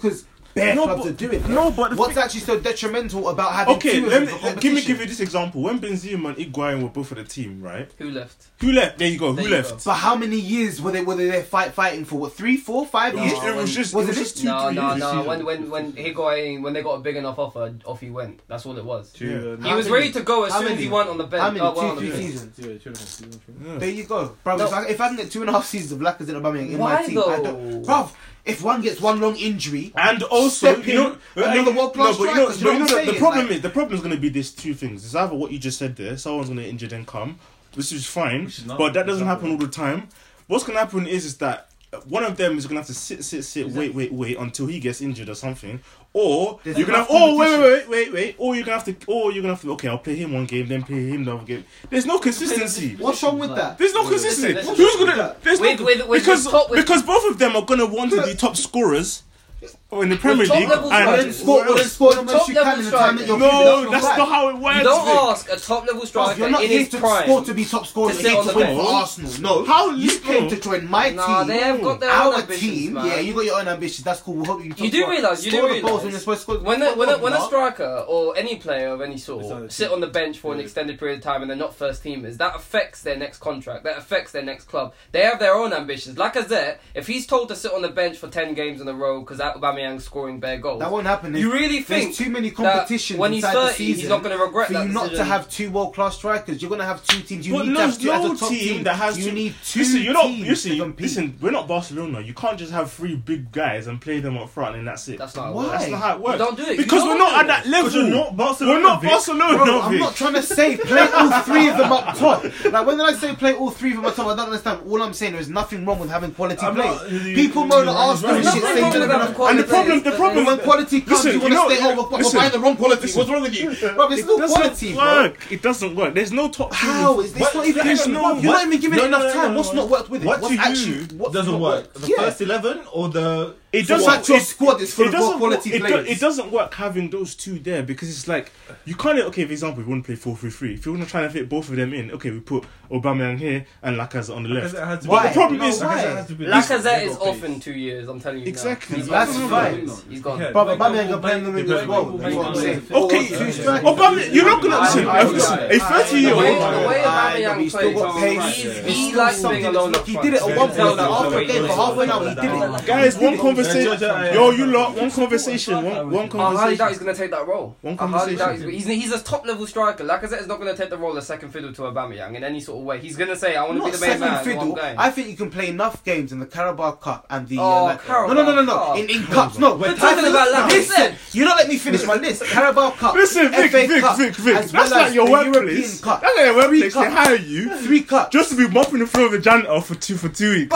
Speaker 1: bare
Speaker 3: No,
Speaker 1: clubs
Speaker 3: but-
Speaker 1: are doing.
Speaker 3: no, but the
Speaker 1: what's
Speaker 3: thing-
Speaker 1: actually so detrimental about having
Speaker 3: Okay,
Speaker 1: two of
Speaker 3: let
Speaker 1: them
Speaker 3: me
Speaker 1: for
Speaker 3: give
Speaker 1: competition?
Speaker 3: you this example. When Benzema and Higuain were both for the team, right?
Speaker 2: Who left?
Speaker 3: Who left? There you go.
Speaker 2: There
Speaker 3: Who
Speaker 2: you
Speaker 3: left?
Speaker 2: go.
Speaker 1: For how many years were they there fighting for? What, 3, 4, 5
Speaker 2: No,
Speaker 1: years?
Speaker 3: It was just
Speaker 1: Was
Speaker 3: it was
Speaker 1: it
Speaker 3: just 2,
Speaker 2: No,
Speaker 3: 3
Speaker 2: no,
Speaker 3: years.
Speaker 2: no. When Higuain, when they got a big enough offer, off he went. That's all it was.
Speaker 3: Yeah.
Speaker 2: He
Speaker 1: How
Speaker 2: was
Speaker 1: many-
Speaker 2: ready to go as
Speaker 1: how
Speaker 2: soon as
Speaker 1: many?
Speaker 2: he went on the bench.
Speaker 1: How many?
Speaker 2: Oh, well, on
Speaker 1: 2,
Speaker 2: the
Speaker 1: 3
Speaker 2: bench.
Speaker 1: seasons.
Speaker 5: Yeah, 2.5 seasons.
Speaker 3: Yeah.
Speaker 1: There you go, bro.
Speaker 2: No.
Speaker 1: If I can get 2.5 seasons of Lacazette and Aubameyang in
Speaker 2: Why
Speaker 1: my team, I
Speaker 2: though?
Speaker 1: don't, bruv. If one gets one long injury,
Speaker 3: And also,
Speaker 1: Step
Speaker 3: you know,
Speaker 1: in, another world-class
Speaker 3: but you
Speaker 1: striker,
Speaker 3: know,
Speaker 1: you know what I'm saying?
Speaker 3: the problem
Speaker 1: Like-
Speaker 3: is going to be these two things. It's either what you just said there, someone's going to injure then come, which is fine,
Speaker 7: Which is not-
Speaker 3: but that doesn't
Speaker 7: it's not
Speaker 3: happen all the time. What's going to happen is that one of them is going to have to sit, wait until he gets injured or something, or
Speaker 1: There's
Speaker 3: you're gonna have
Speaker 1: enough competition.
Speaker 3: wait, or you're gonna have to okay, I'll play him one game, then play him the other game. There's no consistency.
Speaker 1: what's wrong with that?
Speaker 3: There's no consistency.
Speaker 2: listen,
Speaker 3: Who's gonna? There's no
Speaker 2: With
Speaker 3: because both of them are gonna want to be top scorers in the Premier
Speaker 2: top
Speaker 3: League.
Speaker 2: level
Speaker 3: And
Speaker 2: strikers.
Speaker 1: Sport the
Speaker 2: Top
Speaker 1: most you can in the time that you're
Speaker 3: no,
Speaker 1: fit,
Speaker 3: that's not how it works.
Speaker 2: You don't
Speaker 3: Vic.
Speaker 2: ask a top level
Speaker 1: Bruv,
Speaker 2: striker
Speaker 1: you're not
Speaker 2: in
Speaker 1: here
Speaker 2: his
Speaker 1: to
Speaker 2: prime.
Speaker 1: score to be top scorer.
Speaker 2: to
Speaker 1: You're
Speaker 2: sit
Speaker 1: here
Speaker 2: on
Speaker 1: to
Speaker 2: the
Speaker 1: win
Speaker 2: bench.
Speaker 1: for Arsenal. No,
Speaker 3: How
Speaker 1: you came
Speaker 3: no.
Speaker 1: to join my
Speaker 2: Nah,
Speaker 1: team.
Speaker 2: they have got their own
Speaker 1: Our
Speaker 2: ambitions,
Speaker 1: team,
Speaker 2: man.
Speaker 1: yeah, you got your own ambitions. That's cool. We'll help you.
Speaker 2: You do realise,
Speaker 1: score the goals when you're supposed to score.
Speaker 2: When a
Speaker 1: Nah.
Speaker 2: striker or any player of any sort
Speaker 5: It's like-
Speaker 2: sit on the bench for an extended period of time and they're not first teamers, that affects their next contract. That affects their next club. They have their own ambitions. Lacazette, if he's told to sit on the bench for 10 games in a row because Aubameyang's scoring bare goals,
Speaker 1: That won't happen.
Speaker 2: you really think
Speaker 1: There's too many
Speaker 2: that
Speaker 1: competitions
Speaker 2: when he's
Speaker 1: inside the
Speaker 2: 30,
Speaker 1: season
Speaker 2: he's not going to regret
Speaker 1: for
Speaker 2: that
Speaker 1: you not to
Speaker 2: decision.
Speaker 1: have two world-class strikers. You're going to have two teams. You
Speaker 3: But
Speaker 1: need to have two as
Speaker 3: no
Speaker 1: a top
Speaker 3: team that has
Speaker 1: You
Speaker 3: two-
Speaker 1: need two
Speaker 3: Listen, you're not.
Speaker 1: teams
Speaker 3: Listen,
Speaker 1: to compete.
Speaker 3: listen. We're not Barcelona. You can't just have 3 big guys and play them up front and that's it.
Speaker 2: That's not
Speaker 1: Why?
Speaker 2: how it works.
Speaker 3: That's not how it works.
Speaker 2: You don't do it.
Speaker 3: Because
Speaker 2: You
Speaker 3: we're
Speaker 2: don't
Speaker 3: not
Speaker 2: do
Speaker 3: at that level.
Speaker 7: Because you're not Barcelona,
Speaker 3: We're not
Speaker 7: Vic.
Speaker 3: Barcelona.
Speaker 1: Bro, I'm
Speaker 3: Vic.
Speaker 1: not trying to say play all 3 of them up top. Like when I say play all 3 of them up top, I don't understand. All I'm saying, there's nothing wrong with having quality
Speaker 7: I'm
Speaker 1: players.
Speaker 7: not-
Speaker 1: People moan at Arsenal and
Speaker 2: There's
Speaker 1: shit
Speaker 2: nothing
Speaker 1: saying
Speaker 2: wrong
Speaker 1: they're
Speaker 2: with
Speaker 1: gonna.
Speaker 2: having quality
Speaker 3: And the problem-
Speaker 2: players,
Speaker 3: problem-
Speaker 1: When quality comes,
Speaker 3: Listen,
Speaker 1: you want
Speaker 3: you
Speaker 1: to
Speaker 3: know-
Speaker 1: stay over. We're
Speaker 3: listen.
Speaker 1: buying the wrong quality.
Speaker 3: Listen.
Speaker 1: What's wrong with you, bro? It's no quality, bro.
Speaker 3: work. It doesn't work. There's no top.
Speaker 1: How is this not even?
Speaker 3: There's no-
Speaker 1: You're not even giving it enough time.
Speaker 7: no,
Speaker 1: What's
Speaker 7: no.
Speaker 1: not worked with it?
Speaker 7: What
Speaker 1: What's
Speaker 7: to you
Speaker 1: what's
Speaker 7: doesn't
Speaker 1: not
Speaker 7: work?
Speaker 1: worked?
Speaker 7: The first 11 or the...
Speaker 3: It
Speaker 1: So
Speaker 3: doesn't.
Speaker 1: like your squad is full of
Speaker 3: doesn't
Speaker 1: quality
Speaker 3: work-
Speaker 1: players.
Speaker 3: It doesn't work having those two there because it's like you can't. Okay, for example, if you want to play 4-3-3, if you want to try and fit both of them in, okay, we put Aubameyang here and Lacazette on the left.
Speaker 7: Lacazette has to
Speaker 1: Why?
Speaker 3: The problem
Speaker 1: No,
Speaker 3: is,
Speaker 1: why?
Speaker 2: Lacazette is off in 2 years, I'm telling you.
Speaker 3: Exactly.
Speaker 2: Now. He's
Speaker 1: That's
Speaker 2: gone.
Speaker 1: fine.
Speaker 2: He's gone.
Speaker 7: Yeah.
Speaker 1: But Aubameyang are playing the wing as well.
Speaker 7: Maybe-
Speaker 1: That's what I'm saying.
Speaker 3: Okay,
Speaker 1: Two strikers.
Speaker 3: Obama, you're not gonna listen. Listen, a 30-year-old.
Speaker 2: The way
Speaker 1: Aye, but
Speaker 2: Aubameyang
Speaker 1: he's still got
Speaker 2: plays,
Speaker 1: pace.
Speaker 2: he
Speaker 1: He's
Speaker 2: likes
Speaker 1: something
Speaker 2: being alone
Speaker 1: that's-
Speaker 2: up
Speaker 1: He
Speaker 2: front.
Speaker 1: did it at one
Speaker 2: Tell
Speaker 1: point.
Speaker 2: that
Speaker 1: Half a
Speaker 2: story.
Speaker 1: game, for half an hour, he did it.
Speaker 3: Guys, one conversation.
Speaker 7: Yeah.
Speaker 3: Yo, you lot, one conversation. One
Speaker 2: I highly doubt
Speaker 3: conversation.
Speaker 2: he's going to take that role.
Speaker 3: One
Speaker 2: I highly doubt
Speaker 3: conversation.
Speaker 2: he's a top level striker. Lacazette is not going to take the role as second fiddle to Aubameyang in any sort of way. He's going to say, I want to be
Speaker 1: Not
Speaker 2: the main
Speaker 1: second
Speaker 2: man.
Speaker 1: fiddle.
Speaker 2: One game.
Speaker 1: I think you can play enough games in the Carabao Cup and the.
Speaker 2: Carabao
Speaker 1: No.
Speaker 2: Cup.
Speaker 1: In cups, no.
Speaker 2: We're talking about Lacazette.
Speaker 1: Listen, you don't let me finish my list. Carabao Cup.
Speaker 3: Listen, Vic,
Speaker 1: FA
Speaker 3: Vic,
Speaker 1: Cup,
Speaker 3: Vic, Vic.
Speaker 1: as
Speaker 3: That's
Speaker 1: well
Speaker 3: like
Speaker 1: as
Speaker 3: your
Speaker 1: the
Speaker 3: workplace.
Speaker 1: European Cup.
Speaker 3: That's like your workplace. They
Speaker 1: cups.
Speaker 3: hire you
Speaker 1: 3 cups.
Speaker 3: just to be mopping the floor of the janitor for 2 weeks.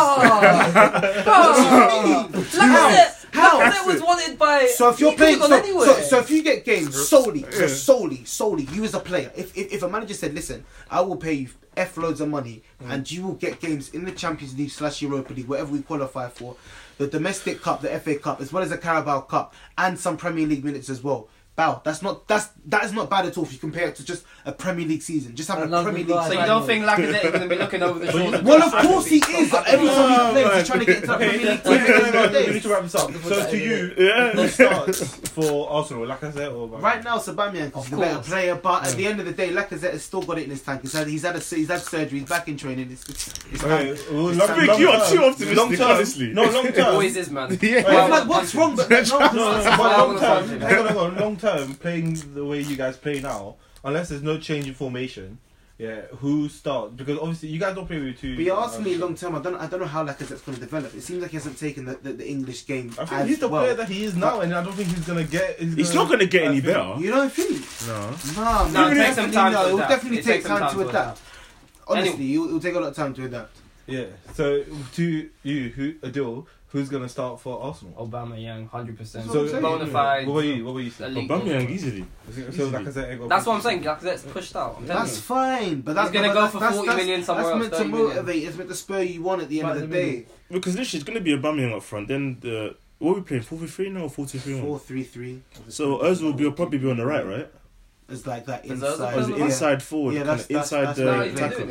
Speaker 2: Lacazette was wanted by.
Speaker 1: So if you're
Speaker 2: he could've
Speaker 1: playing,
Speaker 2: gone anywhere.
Speaker 1: so if you get games solely, you as a player, if a manager said, listen, I will pay you F loads of money and you will get games in the Champions League / Europa League, whatever we qualify for, the domestic cup, the FA Cup, as well as the Carabao Cup and some Premier League minutes as well. Bow, that is not bad at all if you compare it to just a Premier League season. Just having a Premier League
Speaker 2: So
Speaker 1: season.
Speaker 2: you don't think Lacazette is going to be looking over the shoulder?
Speaker 1: Well, of course he is. Every time he plays, he's trying to get into the Premier League team.
Speaker 7: We
Speaker 1: at the end of the
Speaker 7: need
Speaker 1: day.
Speaker 7: to wrap this up. So to you,
Speaker 3: Yeah.
Speaker 7: who starts for Arsenal? Lacazette or Aubameyang?
Speaker 1: Right now, Aubameyang is the better player, but at the end of the day, Lacazette has still got it in his tank. He's had surgery. He's back in training. It's
Speaker 7: Okay, well,
Speaker 3: Vic, you are too optimistic,
Speaker 7: long term,
Speaker 3: honestly.
Speaker 7: No, long term.
Speaker 2: Always is, man.
Speaker 3: Yeah.
Speaker 1: I'm like, what's wrong? But
Speaker 7: No,
Speaker 1: no,
Speaker 7: but
Speaker 2: why I
Speaker 7: long
Speaker 2: wanna
Speaker 7: term,
Speaker 2: punch him.
Speaker 7: hang on, long term, playing the way you guys play now, unless there's no change in formation, yeah, who starts? Because obviously you guys don't play with two.
Speaker 1: But you're asking me long term. I don't know how Lacazette's going to develop. It seems like he hasn't taken the English game
Speaker 7: I think
Speaker 1: as
Speaker 7: he's the
Speaker 1: well.
Speaker 7: player that he is now, and I don't think he's gonna get.
Speaker 3: He's not going to get any better.
Speaker 1: You don't think?
Speaker 3: No.
Speaker 1: Nah,
Speaker 2: No,
Speaker 1: man.
Speaker 2: it takes some time to
Speaker 1: It will
Speaker 2: adapt.
Speaker 1: definitely
Speaker 2: It
Speaker 1: take
Speaker 2: takes some
Speaker 1: time
Speaker 2: time
Speaker 1: to
Speaker 2: to
Speaker 1: adapt. Honestly,
Speaker 2: Anyway.
Speaker 1: it will take a lot of time to adapt.
Speaker 7: Yeah. So to you, Adil, who's gonna start for Arsenal?
Speaker 2: Aubameyang, 100%.
Speaker 1: That's what
Speaker 7: So
Speaker 1: I'm saying.
Speaker 2: bona fide.
Speaker 7: What were you saying?
Speaker 2: elite
Speaker 3: Aubameyang
Speaker 2: goalscorer.
Speaker 3: easily.
Speaker 7: So Lacazette ain't got.
Speaker 2: That's what I'm saying. Lacazette's pushed out. I'm telling
Speaker 1: That's
Speaker 2: you.
Speaker 1: fine, but that's
Speaker 2: He's gonna go for 40 million somewhere
Speaker 1: That's
Speaker 2: else,
Speaker 1: meant to
Speaker 2: 30 million.
Speaker 1: motivate. It's meant to spur you on at the end of the day.
Speaker 3: Because literally, it's going to be Aubameyang up front. Then what are we playing? 4-3-3 now or 4-2-3-1?
Speaker 1: 4-3-3.
Speaker 3: So Ozil will probably be on the right, right?
Speaker 1: It's like that
Speaker 2: Is
Speaker 1: inside.
Speaker 2: Ozil
Speaker 3: Or is it
Speaker 2: Yeah.
Speaker 3: inside forward?
Speaker 1: Yeah,
Speaker 3: kind
Speaker 1: that's-
Speaker 3: of inside
Speaker 1: that's
Speaker 3: the
Speaker 2: No,
Speaker 1: right.
Speaker 2: he's been
Speaker 3: tackle.
Speaker 2: doing it.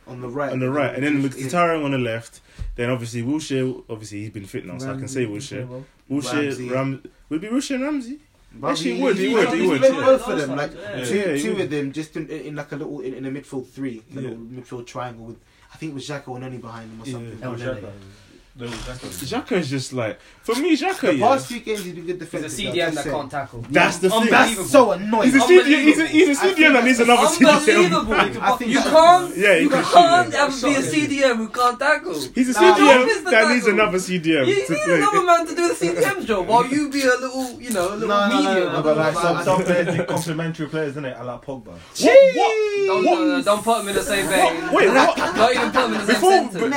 Speaker 1: on the right.
Speaker 3: and then
Speaker 1: Just in-
Speaker 3: Mkhitaryan on the left. Then obviously Wilshere, obviously he's been fit now, so I can say Wilshere.
Speaker 1: Ramsey.
Speaker 3: Would it be Wilshere and Ramsey?
Speaker 1: But
Speaker 3: Actually,
Speaker 1: he
Speaker 3: would.
Speaker 1: played
Speaker 3: Yeah.
Speaker 1: both of them, like
Speaker 3: Yeah,
Speaker 1: two
Speaker 3: he would.
Speaker 1: of them, just in like a little in a midfield three, a
Speaker 3: Yeah.
Speaker 1: little midfield triangle with. I think it was Xhaka and Only behind him or
Speaker 3: Yeah.
Speaker 1: something.
Speaker 4: El
Speaker 1: But then-
Speaker 4: Nene.
Speaker 3: Xhaka is just like, for me, Xhaka,
Speaker 1: The
Speaker 3: yeah.
Speaker 1: past few games he's been good
Speaker 2: He's
Speaker 1: defensive.
Speaker 2: a CDM that can't tackle.
Speaker 3: That's the thing.
Speaker 1: That's so annoying.
Speaker 3: He's a CDM. He's a CDM that needs another CDM.
Speaker 6: Unbelievable.
Speaker 1: I think
Speaker 2: You
Speaker 1: that's-
Speaker 2: can't.
Speaker 3: Yeah,
Speaker 2: You
Speaker 3: can
Speaker 2: can't
Speaker 3: shoot,
Speaker 2: ever be a CDM who can't tackle.
Speaker 3: He's a
Speaker 1: Nah,
Speaker 3: CDM
Speaker 2: Mr.
Speaker 3: that needs
Speaker 2: Tackle.
Speaker 3: another CDM
Speaker 2: You
Speaker 3: to
Speaker 2: need
Speaker 3: play.
Speaker 2: another man to do the CDM job while you be a little, you know, a little
Speaker 1: No,
Speaker 2: medium.
Speaker 1: no, but like
Speaker 7: Some players need complementary players, isn't it? I like Pogba.
Speaker 2: Don't put him in the same vein.
Speaker 3: Wait, what?
Speaker 2: Don't even put him in the
Speaker 3: Before-
Speaker 2: same sentence.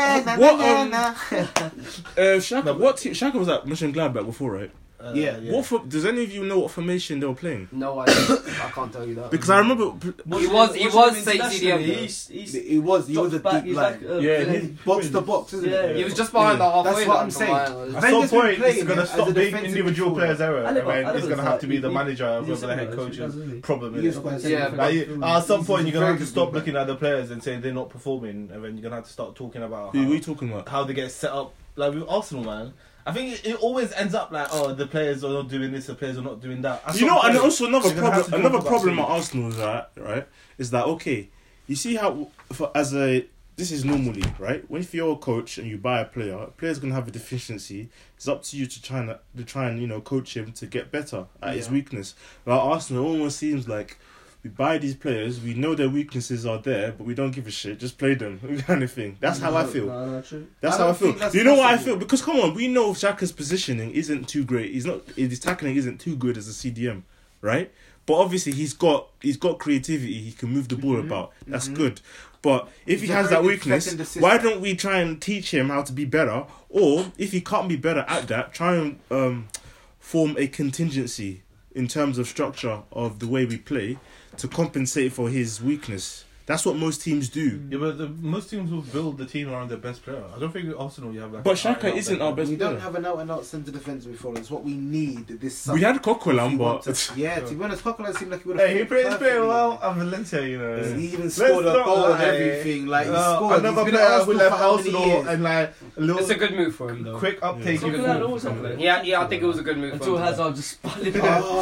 Speaker 3: Shaka was at Mönchengladbach before, right?
Speaker 1: Yeah.
Speaker 3: Does any of you know what formation they were playing?
Speaker 2: No, I can't tell you that.
Speaker 3: Because I remember.
Speaker 2: He was say CDM.
Speaker 1: He was a deep line. Box to box, isn't
Speaker 6: Yeah,
Speaker 1: it?
Speaker 2: He was just behind the halfway
Speaker 1: That's what
Speaker 2: line
Speaker 1: I'm
Speaker 2: from
Speaker 1: saying.
Speaker 2: my-
Speaker 7: At
Speaker 1: Wenger's
Speaker 7: some
Speaker 1: been
Speaker 7: point,
Speaker 1: playing
Speaker 7: it's going to
Speaker 1: as
Speaker 7: stop
Speaker 1: a
Speaker 7: being
Speaker 1: defensive
Speaker 7: individual
Speaker 1: midfielder.
Speaker 7: players' era, and then it's going to have to be the
Speaker 6: he-
Speaker 7: manager,
Speaker 6: he-
Speaker 7: whoever the head
Speaker 6: he-
Speaker 7: coach's
Speaker 6: he-
Speaker 7: problem
Speaker 1: He
Speaker 7: is.
Speaker 1: was quite
Speaker 2: Yeah,
Speaker 1: simple.
Speaker 7: Like, at some point, you're going to have to
Speaker 1: Very
Speaker 7: stop
Speaker 1: good
Speaker 7: looking at the players and saying they're not performing, and then you're going to have to start talking about
Speaker 3: Who are we talking about?
Speaker 7: how they get set up. Like with Arsenal, man. I think it always ends up like, oh, the players are not doing this, the players are not doing that. At
Speaker 3: You
Speaker 7: some
Speaker 3: know, and
Speaker 7: point,
Speaker 3: also another
Speaker 7: you're gonna have
Speaker 3: problem.
Speaker 7: to
Speaker 3: Another
Speaker 7: talk about
Speaker 3: problem at
Speaker 7: something.
Speaker 3: Arsenal is that, right? Is that okay? You see how, this is normally right. When if you're a coach and you buy a player's gonna have a deficiency. It's up to you to try and coach him to get better at his weakness. But at Arsenal, it almost seems like we buy these players, we know their weaknesses are there, but we don't give a shit. Just play them, kind of thing. That's how I feel.
Speaker 6: No, true.
Speaker 3: That's
Speaker 1: I
Speaker 3: how I
Speaker 1: don't
Speaker 3: feel.
Speaker 1: think that's
Speaker 3: You know what I
Speaker 1: possible.
Speaker 3: feel? Because come on, we know Xhaka's positioning isn't too great. His tackling isn't too good as a CDM, right? But obviously he's got creativity. He can move the ball about. That's good. But if he
Speaker 1: He's a
Speaker 3: has that
Speaker 1: very good
Speaker 3: weakness,
Speaker 1: second assist.
Speaker 3: why don't we try and teach him how to be better? Or if he can't be better at that, try and form a contingency in terms of structure of the way we play to compensate for his weakness. That's what most teams do.
Speaker 7: Yeah, but most teams will build the team around their best player. I don't think with Arsenal you have like.
Speaker 3: But
Speaker 7: an
Speaker 3: Xhaka
Speaker 7: out-and-out
Speaker 3: isn't
Speaker 7: player.
Speaker 3: our best
Speaker 1: We don't
Speaker 3: player.
Speaker 1: have an out-and-out centre defence before. It's what we need this summer.
Speaker 3: We had
Speaker 1: If we
Speaker 3: Coquelin,
Speaker 1: want
Speaker 3: but
Speaker 1: to- yeah, to be honest, Coquelin seemed like he would have.
Speaker 7: Hey, he plays very well at Valencia, you know.
Speaker 1: He even scored a
Speaker 7: not
Speaker 1: goal and
Speaker 7: lie.
Speaker 1: everything. Like he scored.
Speaker 7: Another
Speaker 1: He's been
Speaker 7: player
Speaker 1: at
Speaker 7: who
Speaker 1: Arsenal
Speaker 7: left
Speaker 1: for how many
Speaker 7: Arsenal
Speaker 1: years?
Speaker 7: and like a little
Speaker 2: It's a good move for him, though.
Speaker 7: quick uptake.
Speaker 6: Something
Speaker 7: in
Speaker 6: like that
Speaker 7: his
Speaker 6: also
Speaker 7: ball.
Speaker 6: played.
Speaker 2: Yeah, I think it was a good move for
Speaker 6: Until
Speaker 2: him.
Speaker 6: Hazard just spun it